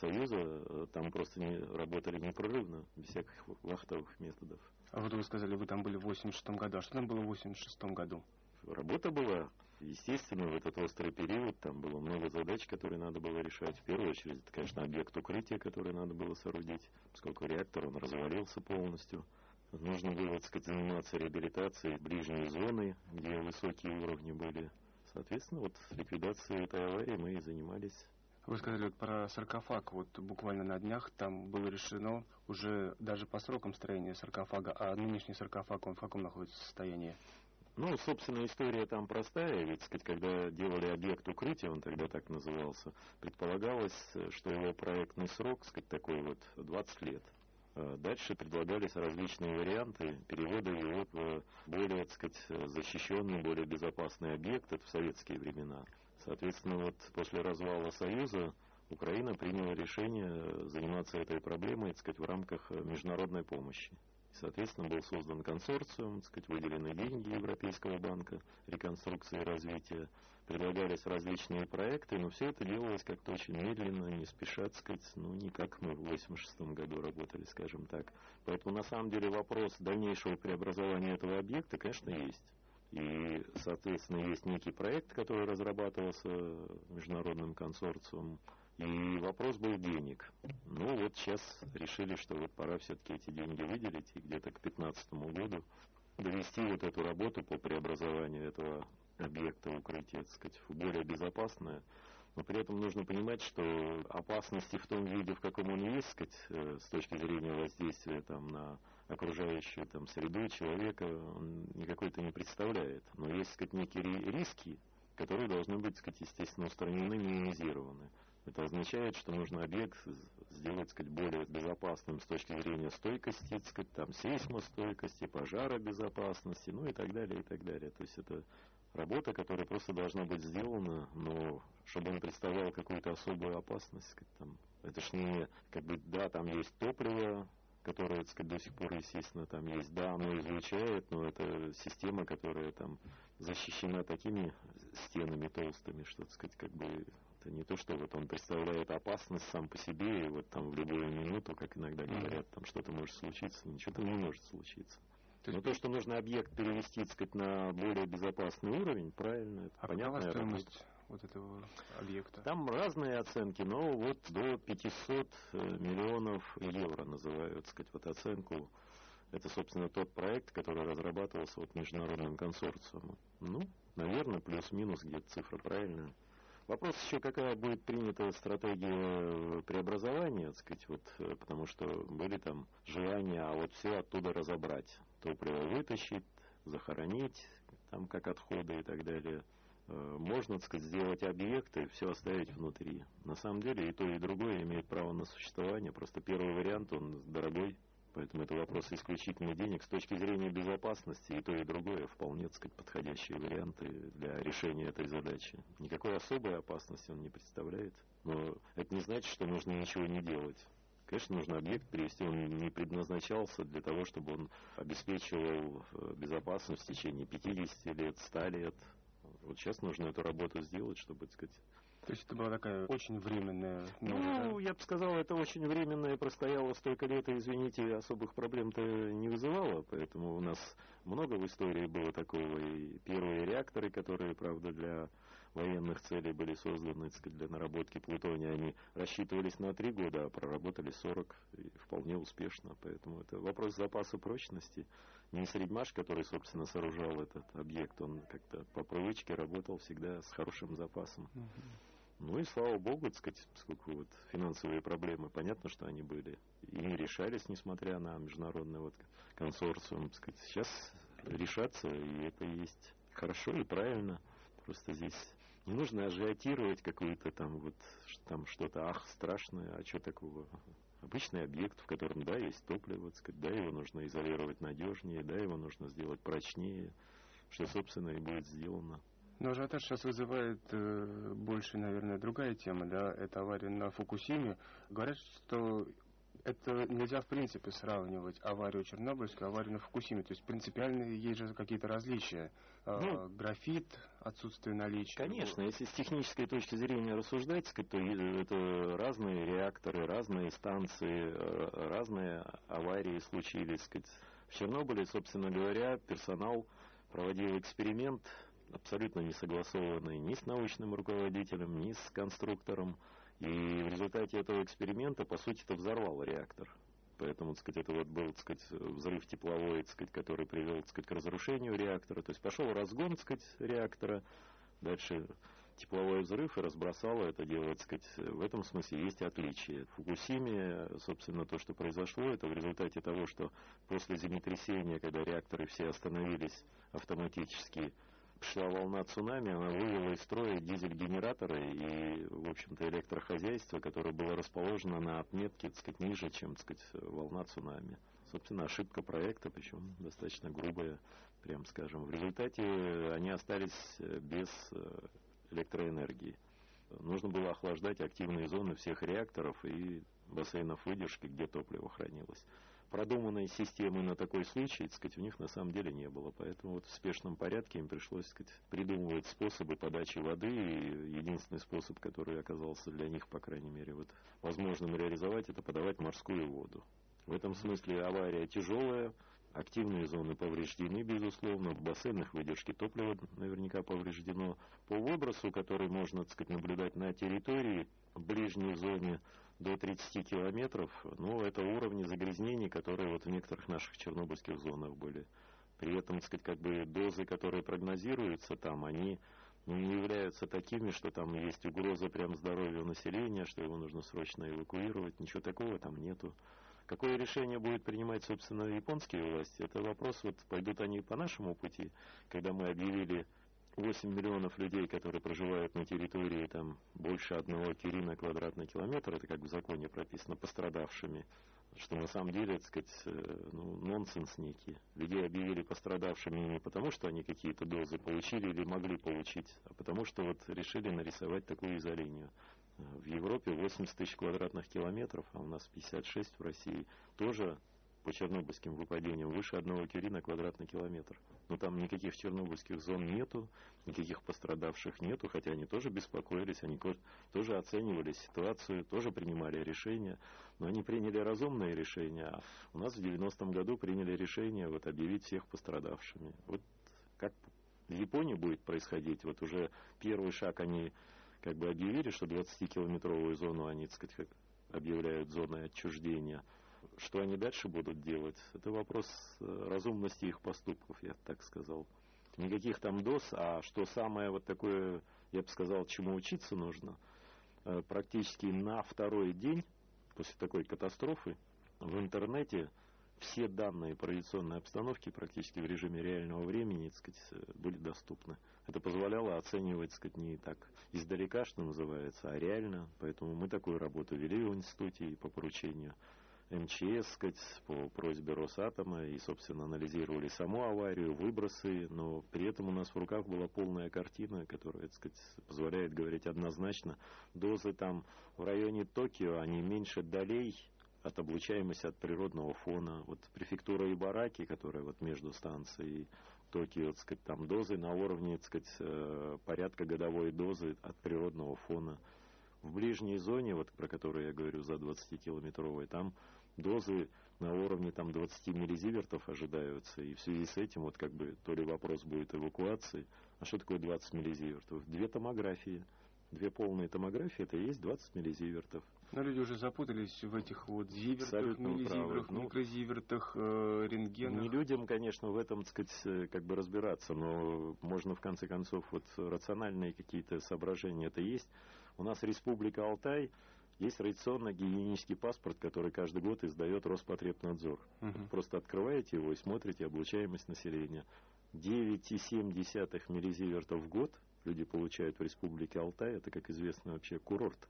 Союза, там просто работали непрерывно, без всяких вахтовых методов. А вот вы сказали, вы там были в 86-м году. А что там было в 86-м году? Работа была. Естественно, в этот острый период там было много задач, которые надо было решать. В первую очередь, это, конечно, объект укрытия, который надо было соорудить, поскольку реактор, он развалился полностью. Нужно было, так сказать, заниматься реабилитацией ближней зоны, где высокие уровни были. Соответственно, вот ликвидацией этой аварии мы и занимались. Вы сказали вот про саркофаг. Вот буквально на днях там было решено уже даже по срокам строения саркофага, а нынешний саркофаг, он в каком находится состоянии? Ну, собственно, история там простая, ведь, сказать, когда делали объект укрытия, он тогда так назывался, предполагалось, что его проектный срок, сказать, такой вот 20 лет. Дальше предлагались различные варианты перевода его в более, так сказать, защищенный, более безопасный объект, это в советские времена. Соответственно, вот после развала Союза Украина приняла решение заниматься этой проблемой, так сказать, в рамках международной помощи. Соответственно, был создан консорциум, так сказать, выделены деньги Европейского банка реконструкции и развития, предлагались различные проекты, но все это делалось как-то очень медленно, не спеша, так сказать, ну, не как мы в 1986 году работали, скажем так. Поэтому, на самом деле, вопрос дальнейшего преобразования этого объекта, конечно, есть. И, соответственно, есть некий проект, который разрабатывался международным консорциумом, и вопрос был денег. Ну, вот сейчас решили, что вот пора все-таки эти деньги выделить, и где-то к 2015 году довести вот эту работу по преобразованию этого объекта укрытия, так сказать, в более безопасное. Но при этом нужно понимать, что опасности в том виде, в каком он есть, сказать, с точки зрения воздействия там, на окружающую там, среду человека, он никакой-то не представляет. Но есть, сказать, некие риски, которые должны быть, сказать, естественно, устранены, минимизированы. Это означает, что нужно объект сделать, сказать, более безопасным с точки зрения стойкости, сказать, там, сейсмостойкости, пожаробезопасности, ну и так далее, и так далее. То есть это работа, которая просто должна быть сделана, но чтобы он представлял какую-то особую опасность, сказать, там, это ж не, как бы, да, там есть топливо, которое, так сказать, до сих пор, естественно, там есть, да, оно излучает, но это система, которая там защищена такими стенами толстыми, что, так сказать, как бы, это не то, что вот он представляет опасность сам по себе, и вот там в любую минуту, как иногда говорят, там что-то может случиться, ничего-то не может случиться. Но то, что нужно объект перевести, так сказать, на более безопасный уровень, правильно, это понятно. Какова стоимость вот этого объекта? Там разные оценки, но вот до 500 миллионов евро называют, так сказать, вот оценку. Это, собственно, тот проект, который разрабатывался вот международным консорциумом. Ну, наверное, плюс-минус где-то цифра правильная. Вопрос еще, какая будет принята стратегия преобразования, так сказать, вот, потому что были там желания, а вот все оттуда разобрать. Топливо вытащить, захоронить, там как отходы и так далее. Можно, так сказать, сделать объекты, все оставить внутри. На самом деле и то, и другое имеет право на существование. Просто первый вариант, он дорогой, поэтому это вопрос исключительно денег. С точки зрения безопасности и то, и другое вполне, так сказать, подходящие варианты для решения этой задачи. Никакой особой опасности он не представляет. Но это не значит, что нужно ничего не делать. Конечно, нужно объект перевести, он не предназначался для того, чтобы он обеспечивал безопасность в течение 50 лет, 100 лет. Вот сейчас нужно эту работу сделать, чтобы, так сказать... То есть это была такая очень временная... Ну, я бы сказал, это очень временное, простояло столько лет, и, извините, особых проблем-то не вызывало, поэтому у нас много в истории было такого, и первые реакторы, которые, правда, для военных целей были созданы, так сказать, для наработки плутония, они рассчитывались на 3 года, а проработали 40, и вполне успешно, поэтому это вопрос запаса прочности. Не Средмаш, который, собственно, сооружал этот объект, он как-то по привычке работал всегда с хорошим запасом. Ну и слава богу, так сказать, поскольку вот финансовые проблемы, понятно, что они были, и не решались, несмотря на международный вот консорциум, так сказать, сейчас решаться, и это есть хорошо и правильно. Просто здесь не нужно ажиотировать какую-то там вот там что-то, ах, страшное, а что такого? Обычный объект, в котором, да, есть топливо, так сказать, да, его нужно изолировать надежнее, да, его нужно сделать прочнее, что, собственно, и будет сделано. Но ажиотаж сейчас вызывает больше, наверное, другая тема, да, это авария на Фукусиме. Говорят, что это нельзя в принципе сравнивать аварию Чернобыльскую, аварию на Фукусиме. То есть принципиально есть же какие-то различия. Графит, отсутствие наличия. Конечно, если с технической точки зрения рассуждать, то это разные реакторы, разные станции, разные аварии случились. В Чернобыле, собственно говоря, персонал проводил эксперимент, абсолютно не согласованный ни с научным руководителем, ни с конструктором. И в результате этого эксперимента, по сути, это взорвало реактор. Поэтому, так сказать, это вот был, так сказать, взрыв тепловой, так сказать, который привел, так сказать, к разрушению реактора. То есть пошел разгон, так сказать, реактора, дальше тепловой взрыв и разбросало это дело, так сказать. В этом смысле есть отличие. В Фукусиме, собственно, то, что произошло, это в результате того, что после землетрясения, когда реакторы все остановились автоматически, пришла волна цунами, она вывела из строя дизель-генераторы и, в общем-то, электрохозяйство, которое было расположено на отметке, так сказать, ниже, чем, так сказать, волна цунами. Собственно, ошибка проекта, причем достаточно грубая, прям скажем. В результате они остались без электроэнергии. Нужно было охлаждать активные зоны всех реакторов и бассейнов выдержки, где топливо хранилось. Продуманной системы на такой случай, так сказать, у них на самом деле не было. Поэтому вот в спешном порядке им пришлось, так сказать, придумывать способы подачи воды. И единственный способ, который оказался для них, по крайней мере, вот, возможным реализовать, это подавать морскую воду. В этом смысле авария тяжелая, активные зоны повреждены, безусловно, в бассейнах выдержки топлива наверняка повреждено. По выбросу, который можно, так сказать, наблюдать на территории, в ближней зоне, до 30 километров, ну, это уровни загрязнений, которые вот в некоторых наших чернобыльских зонах были. При этом, так сказать, как бы дозы, которые прогнозируются там, они не являются такими, что там есть угроза прям здоровью населения, что его нужно срочно эвакуировать. Ничего такого там нету. Какое решение будет принимать, собственно, японские власти? Это вопрос, вот пойдут они по нашему пути, когда мы объявили 8 миллионов людей, которые проживают на территории там больше 1 кири на квадратный километр, это как в законе прописано, пострадавшими, что на самом деле, так сказать, нонсенс некий. Людей объявили пострадавшими не потому, что они какие-то дозы получили или могли получить, а потому что вот решили нарисовать такую изолинию. В Европе 80 тысяч квадратных километров, а у нас 56 в России, тоже по чернобыльским выпадениям выше 1 кюри на квадратный километр. Но там никаких чернобыльских зон нету, никаких пострадавших нету, хотя они тоже беспокоились, они тоже оценивали ситуацию, тоже принимали решения, но они приняли разумные решения, а у нас в 90-м году приняли решение вот объявить всех пострадавшими. Вот как в Японии будет происходить, вот уже первый шаг они как бы объявили, что 20-километровую зону они, так сказать, объявляют зоной отчуждения. Что они дальше будут делать, это вопрос разумности их поступков, я так сказал. Никаких там доз, а что самое вот такое, я бы сказал, чему учиться нужно, практически на второй день после такой катастрофы в интернете все данные по радиационной обстановке практически в режиме реального времени, так сказать, были доступны. Это позволяло оценивать, так сказать, не так издалека, что называется, а реально. Поэтому мы такую работу вели в институте и по поручению МЧС, сказать, по просьбе Росатома, и, собственно, анализировали саму аварию, выбросы, но при этом у нас в руках была полная картина, которая, так сказать, позволяет говорить однозначно. Дозы там в районе Токио, они меньше долей от облучаемости от природного фона. Вот префектура Ибараки, которая вот между станцией Токио, так сказать, там дозы на уровне, так сказать, порядка годовой дозы от природного фона. В ближней зоне, вот про которую я говорю, за 20-километровой, там дозы на уровне там 20 миллизивертов ожидаются. И в связи с этим вот как бы то ли вопрос будет эвакуации. А что такое 20 миллизивертов? 2 томографии. 2 полные томографии, это и есть 20 миллизивертов. Но люди уже запутались в этих вот зивертах, миллизивертах, микрозивертах, рентгенах. Не людям, конечно, в этом, так сказать, как бы разбираться, но можно в конце концов вот рациональные какие-то соображения это есть. У нас Республика Алтай, есть радиационно-гигиенический паспорт, который каждый год издает Роспотребнадзор. Просто открываете его и смотрите облучаемость населения. 9,7 миллизивертов в год люди получают в Республике Алтай. Это, как известно, вообще курорт.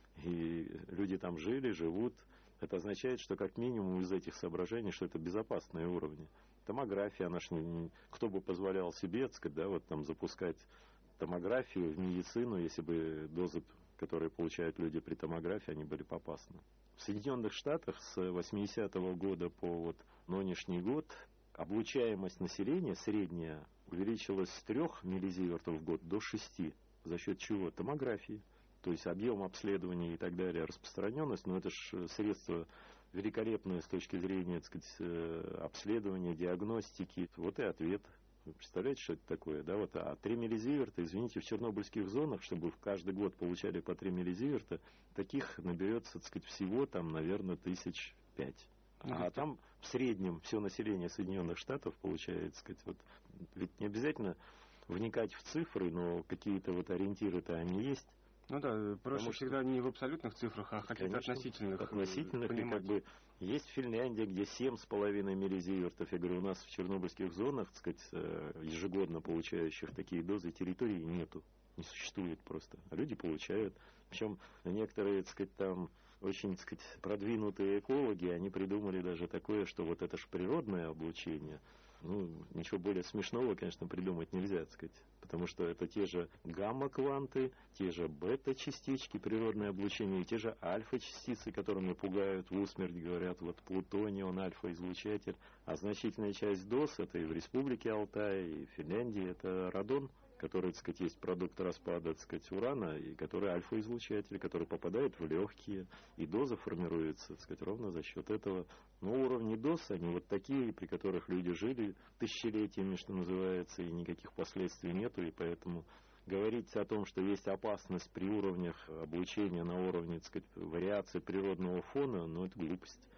И люди там жили, живут. Это означает, что как минимум из этих соображений, что это безопасные уровни. Томография, она ж кто бы позволял себе, так сказать, да, вот там запускать томографию в медицину, если бы дозы, которые получают люди при томографии, они были бы опасны. В Соединенных Штатах с 80-го года по вот нынешний год облучаемость населения средняя увеличилась с 3 миллизивертов в год до 6. За счет чего? Томографии. То есть объем обследований и так далее, распространенность, но это же средство великолепное с точки зрения, так сказать, обследования, диагностики. Вот и ответ. Вы представляете, что это такое? Да, вот, а 3 миллизиверта, извините, в чернобыльских зонах, чтобы в каждый год получали по 3 миллизиверта, таких наберется, так сказать, всего там, наверное, 1005. А там в среднем все население Соединенных Штатов получает, так сказать, вот, ведь не обязательно вникать в цифры, но какие-то вот ориентиры-то они есть. Ну да, проще всегда не в абсолютных цифрах, а каких-то относительных. Относительных, и как бы есть Финляндия, где 7,5 миллизивертов. Я говорю, у нас в чернобыльских зонах, так сказать, ежегодно получающих такие дозы территории нету. Не существует просто. А люди получают. Причем некоторые, так сказать, там очень, так сказать, продвинутые экологи, они придумали даже такое, что вот это ж природное облучение. Ну, ничего более смешного, конечно, придумать нельзя, так сказать. Потому что это те же гамма-кванты, те же бета-частички, природное облучение, и те же альфа-частицы, которыми пугают в усмерть, говорят, вот плутоний, он альфа-излучатель. А значительная часть доз, это и в Республике Алтай, и в Финляндии, это радон, который, так сказать, есть продукт распада, так сказать, урана, и который альфа-излучатель, который попадает в легкие, и доза формируется, так сказать, ровно за счет этого. Но уровни доз, они вот такие, при которых люди жили тысячелетиями, что называется, и никаких последствий нету, и поэтому говорить о том, что есть опасность при уровнях облучения на уровне, так сказать, вариации природного фона, ну, это глупость.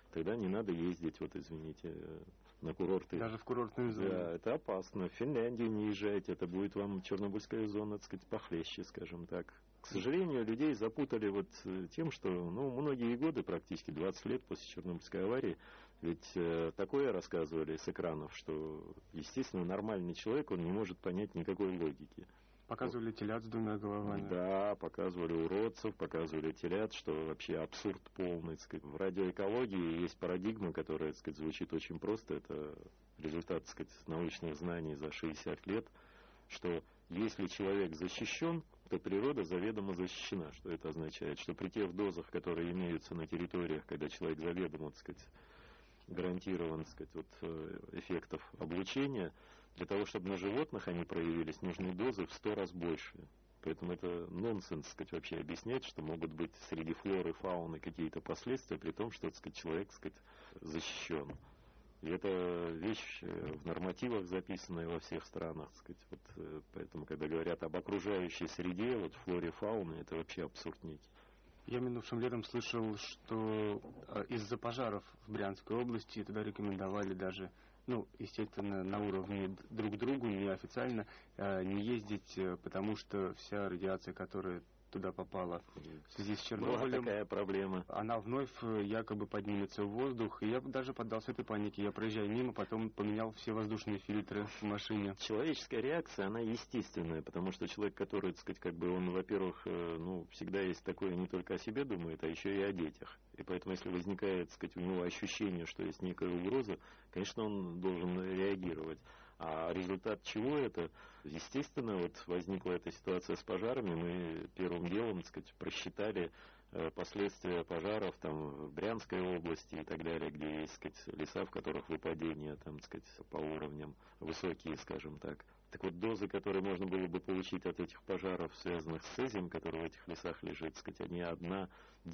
тогда не надо ездить, вот извините, на курорты. Даже в курортную зону. Да, это опасно. В Финляндию не езжайте, это будет вам Чернобыльская зона, так сказать, похлеще, скажем так. К сожалению, людей запутали вот тем, что, многие годы, практически 20 лет после Чернобыльской аварии, ведь такое рассказывали с экранов, что, естественно, нормальный человек, он не может понять никакой логики. Показывали телят с двумя головами. Да, показывали уродцев, показывали телят, что вообще абсурд полный. Так сказать. В радиоэкологии есть парадигма, которая, так сказать, звучит очень просто. Это результат, так сказать, научных знаний за 60 лет, что если человек защищен, то природа заведомо защищена. Что это означает? Что при тех дозах, которые имеются на территориях, когда человек заведомо, так сказать, гарантирован, так сказать, эффектов облучения, для того, чтобы на животных они проявились, нужны дозы в 100 раз больше. Поэтому это нонсенс, так сказать, вообще объяснять, что могут быть среди флоры, фауны какие-то последствия, при том, что, так сказать, человек, так сказать, защищен. И это вещь в нормативах записанная во всех странах, так сказать. Поэтому, когда говорят об окружающей среде, флоре, фауне, это вообще абсурд некий. Я минувшим летом слышал, что из-за пожаров в Брянской области туда рекомендовали даже, естественно, на уровне друг другу, неофициально, не ездить, потому что вся радиация, которая туда попала в связи с Чернобылем, была такая проблема. Она вновь якобы поднимется в воздух. И я даже поддался этой панике. Я проезжаю мимо, потом поменял все воздушные фильтры в машине. Человеческая реакция, она естественная, потому что человек, который, так сказать, он, во-первых, всегда есть такое, не только о себе думает, а еще и о детях. И поэтому, если возникает, так сказать, у него ощущение, что есть некая угроза, конечно, он должен реагировать. А результат чего это? Естественно, возникла эта ситуация с пожарами. Мы первым делом, так сказать, просчитали последствия пожаров в Брянской области и так далее, где есть, так сказать, леса, в которых выпадения, так сказать, по уровням высокие, скажем так. Так вот, дозы, которые можно было бы получить от этих пожаров, связанных с цезием, который в этих лесах лежит, так сказать, они 1/10,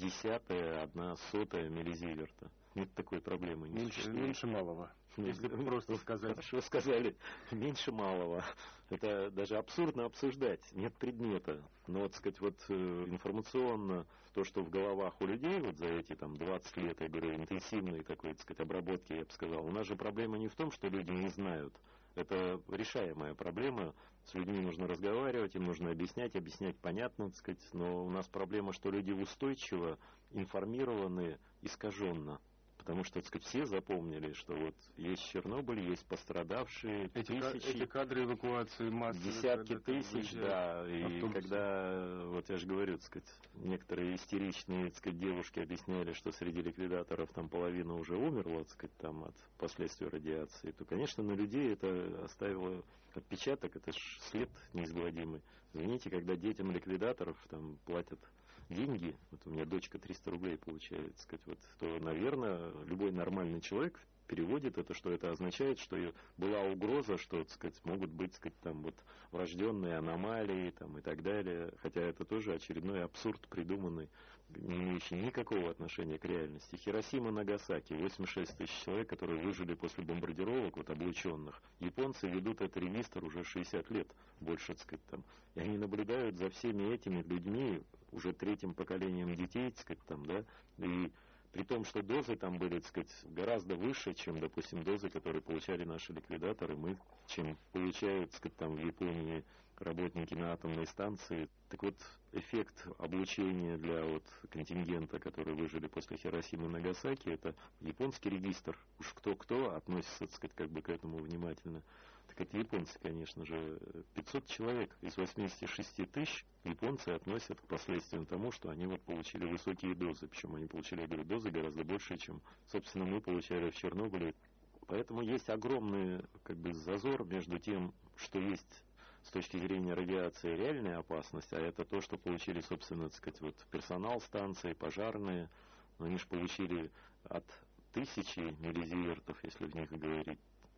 1/100 миллизиверта. Нет такой проблемы. Меньше малого. Если просто сказать. Хорошо сказали. Меньше малого. Это даже абсурдно обсуждать. Нет предмета. Но, так сказать, информационно то, что в головах у людей за эти 20 лет, я говорю, интенсивной такой, так сказать, обработки, я бы сказал, у нас же проблема не в том, что люди не знают. Это решаемая проблема. С людьми нужно разговаривать, им нужно объяснять понятно, так сказать. Но у нас проблема, что люди устойчиво информированы искаженно. Потому что, так сказать, все запомнили, что есть Чернобыль, есть пострадавшие, эти кадры эвакуации массовые, десятки тысяч, да. И когда, я же говорю, так сказать, некоторые истеричные, так сказать, девушки объясняли, что среди ликвидаторов половина уже умерла, так сказать, от последствий радиации, то, конечно, на людей это оставило отпечаток, это ж след неизгладимый. Извините, когда детям ликвидаторов платят деньги, у меня дочка 300 рублей получает, сказать, то, наверное, любой нормальный человек переводит это, что это означает, что была угроза, что, так сказать, могут быть, сказать, врожденные аномалии и так далее, хотя это тоже очередной абсурд, придуманный, не имеющий никакого отношения к реальности. Хиросима, Нагасаки, 86 тысяч человек, которые выжили после бомбардировок, облученных. Японцы ведут этот регистр уже 60 лет, больше, так сказать, и они наблюдают за всеми этими людьми, уже третьим поколением детей, так сказать, да, и при том, что дозы были, так сказать, гораздо выше, чем, допустим, дозы, которые получали наши ликвидаторы, чем получают, так сказать, в Японии работники на атомной станции. Так вот, эффект облучения для контингента, которые выжили после Хиросимы и Нагасаки, это японский регистр. Уж кто-кто относится, так сказать, к этому внимательно. Так это японцы, конечно же. 500 человек из 86 тысяч японцы относят к последствиям тому, что они получили высокие дозы. Причем они получили, я говорю, дозы гораздо больше, чем, собственно, мы получали в Чернобыле. Поэтому есть огромный зазор между тем, что есть с точки зрения радиации реальная опасность, а это то, что получили, собственно, так сказать, персонал станции, пожарные. Они же получили от 1000 миллизивертов, если в них говорить,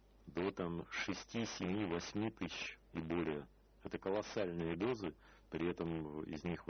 до 6, 7, 8 тысяч и более. Это колоссальные дозы, при этом из них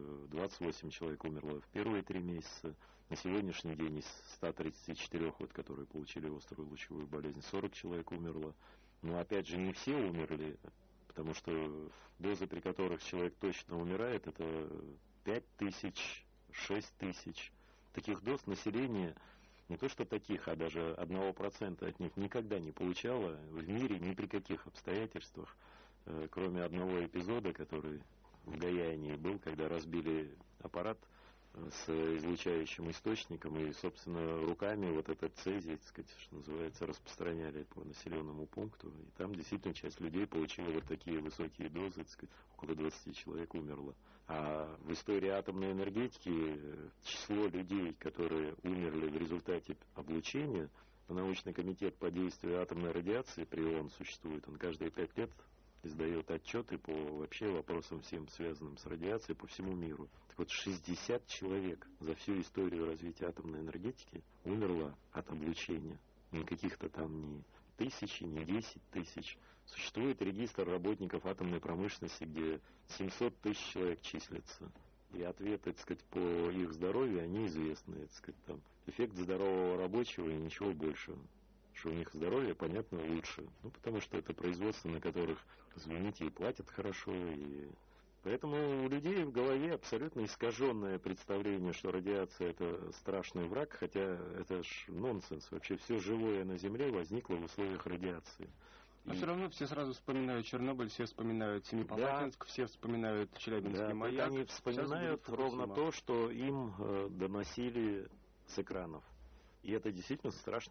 28 человек умерло в первые 3 месяца. На сегодняшний день из 134, которые получили острую лучевую болезнь, 40 человек умерло. Но опять же не все умерли, потому что дозы, при которых человек точно умирает, это 5000, 6000. Таких доз население не то что таких, а даже 1% от них никогда не получала в мире ни при каких обстоятельствах, кроме одного эпизода, который в Гаяне был, когда разбили аппарат с излучающим источником и, собственно, руками вот этот цезий, так сказать, что называется, распространяли по населенному пункту. И там действительно часть людей получила вот такие высокие дозы, так сказать, около 20 человек умерло. А в истории атомной энергетики число людей, которые умерли в результате облучения, научный комитет по действию атомной радиации при ООН существует, он каждые 5 лет издает отчеты по вообще вопросам всем связанным с радиацией по всему миру. Так вот, 60 человек за всю историю развития атомной энергетики умерло от облучения. Не каких-то там ни тысячи, ни 10 тысяч. Существует регистр работников атомной промышленности, где 700 тысяч человек числятся. И ответы, так сказать, по их здоровью, они известны. Так сказать, там, эффект здорового рабочего и ничего больше. Что у них здоровье, понятно, лучше. Ну, потому что это производства, на которых, извините, и платят хорошо. И... Поэтому у людей в голове абсолютно искаженное представление, что радиация — это страшный враг, хотя это ж нонсенс. Вообще все живое на Земле возникло в условиях радиации. А все равно все сразу вспоминают Чернобыль, все вспоминают Семипалатинск, да. Все вспоминают Челябинский маяк. Они вспоминают ровно то, что им доносили с экранов. И это действительно страшно.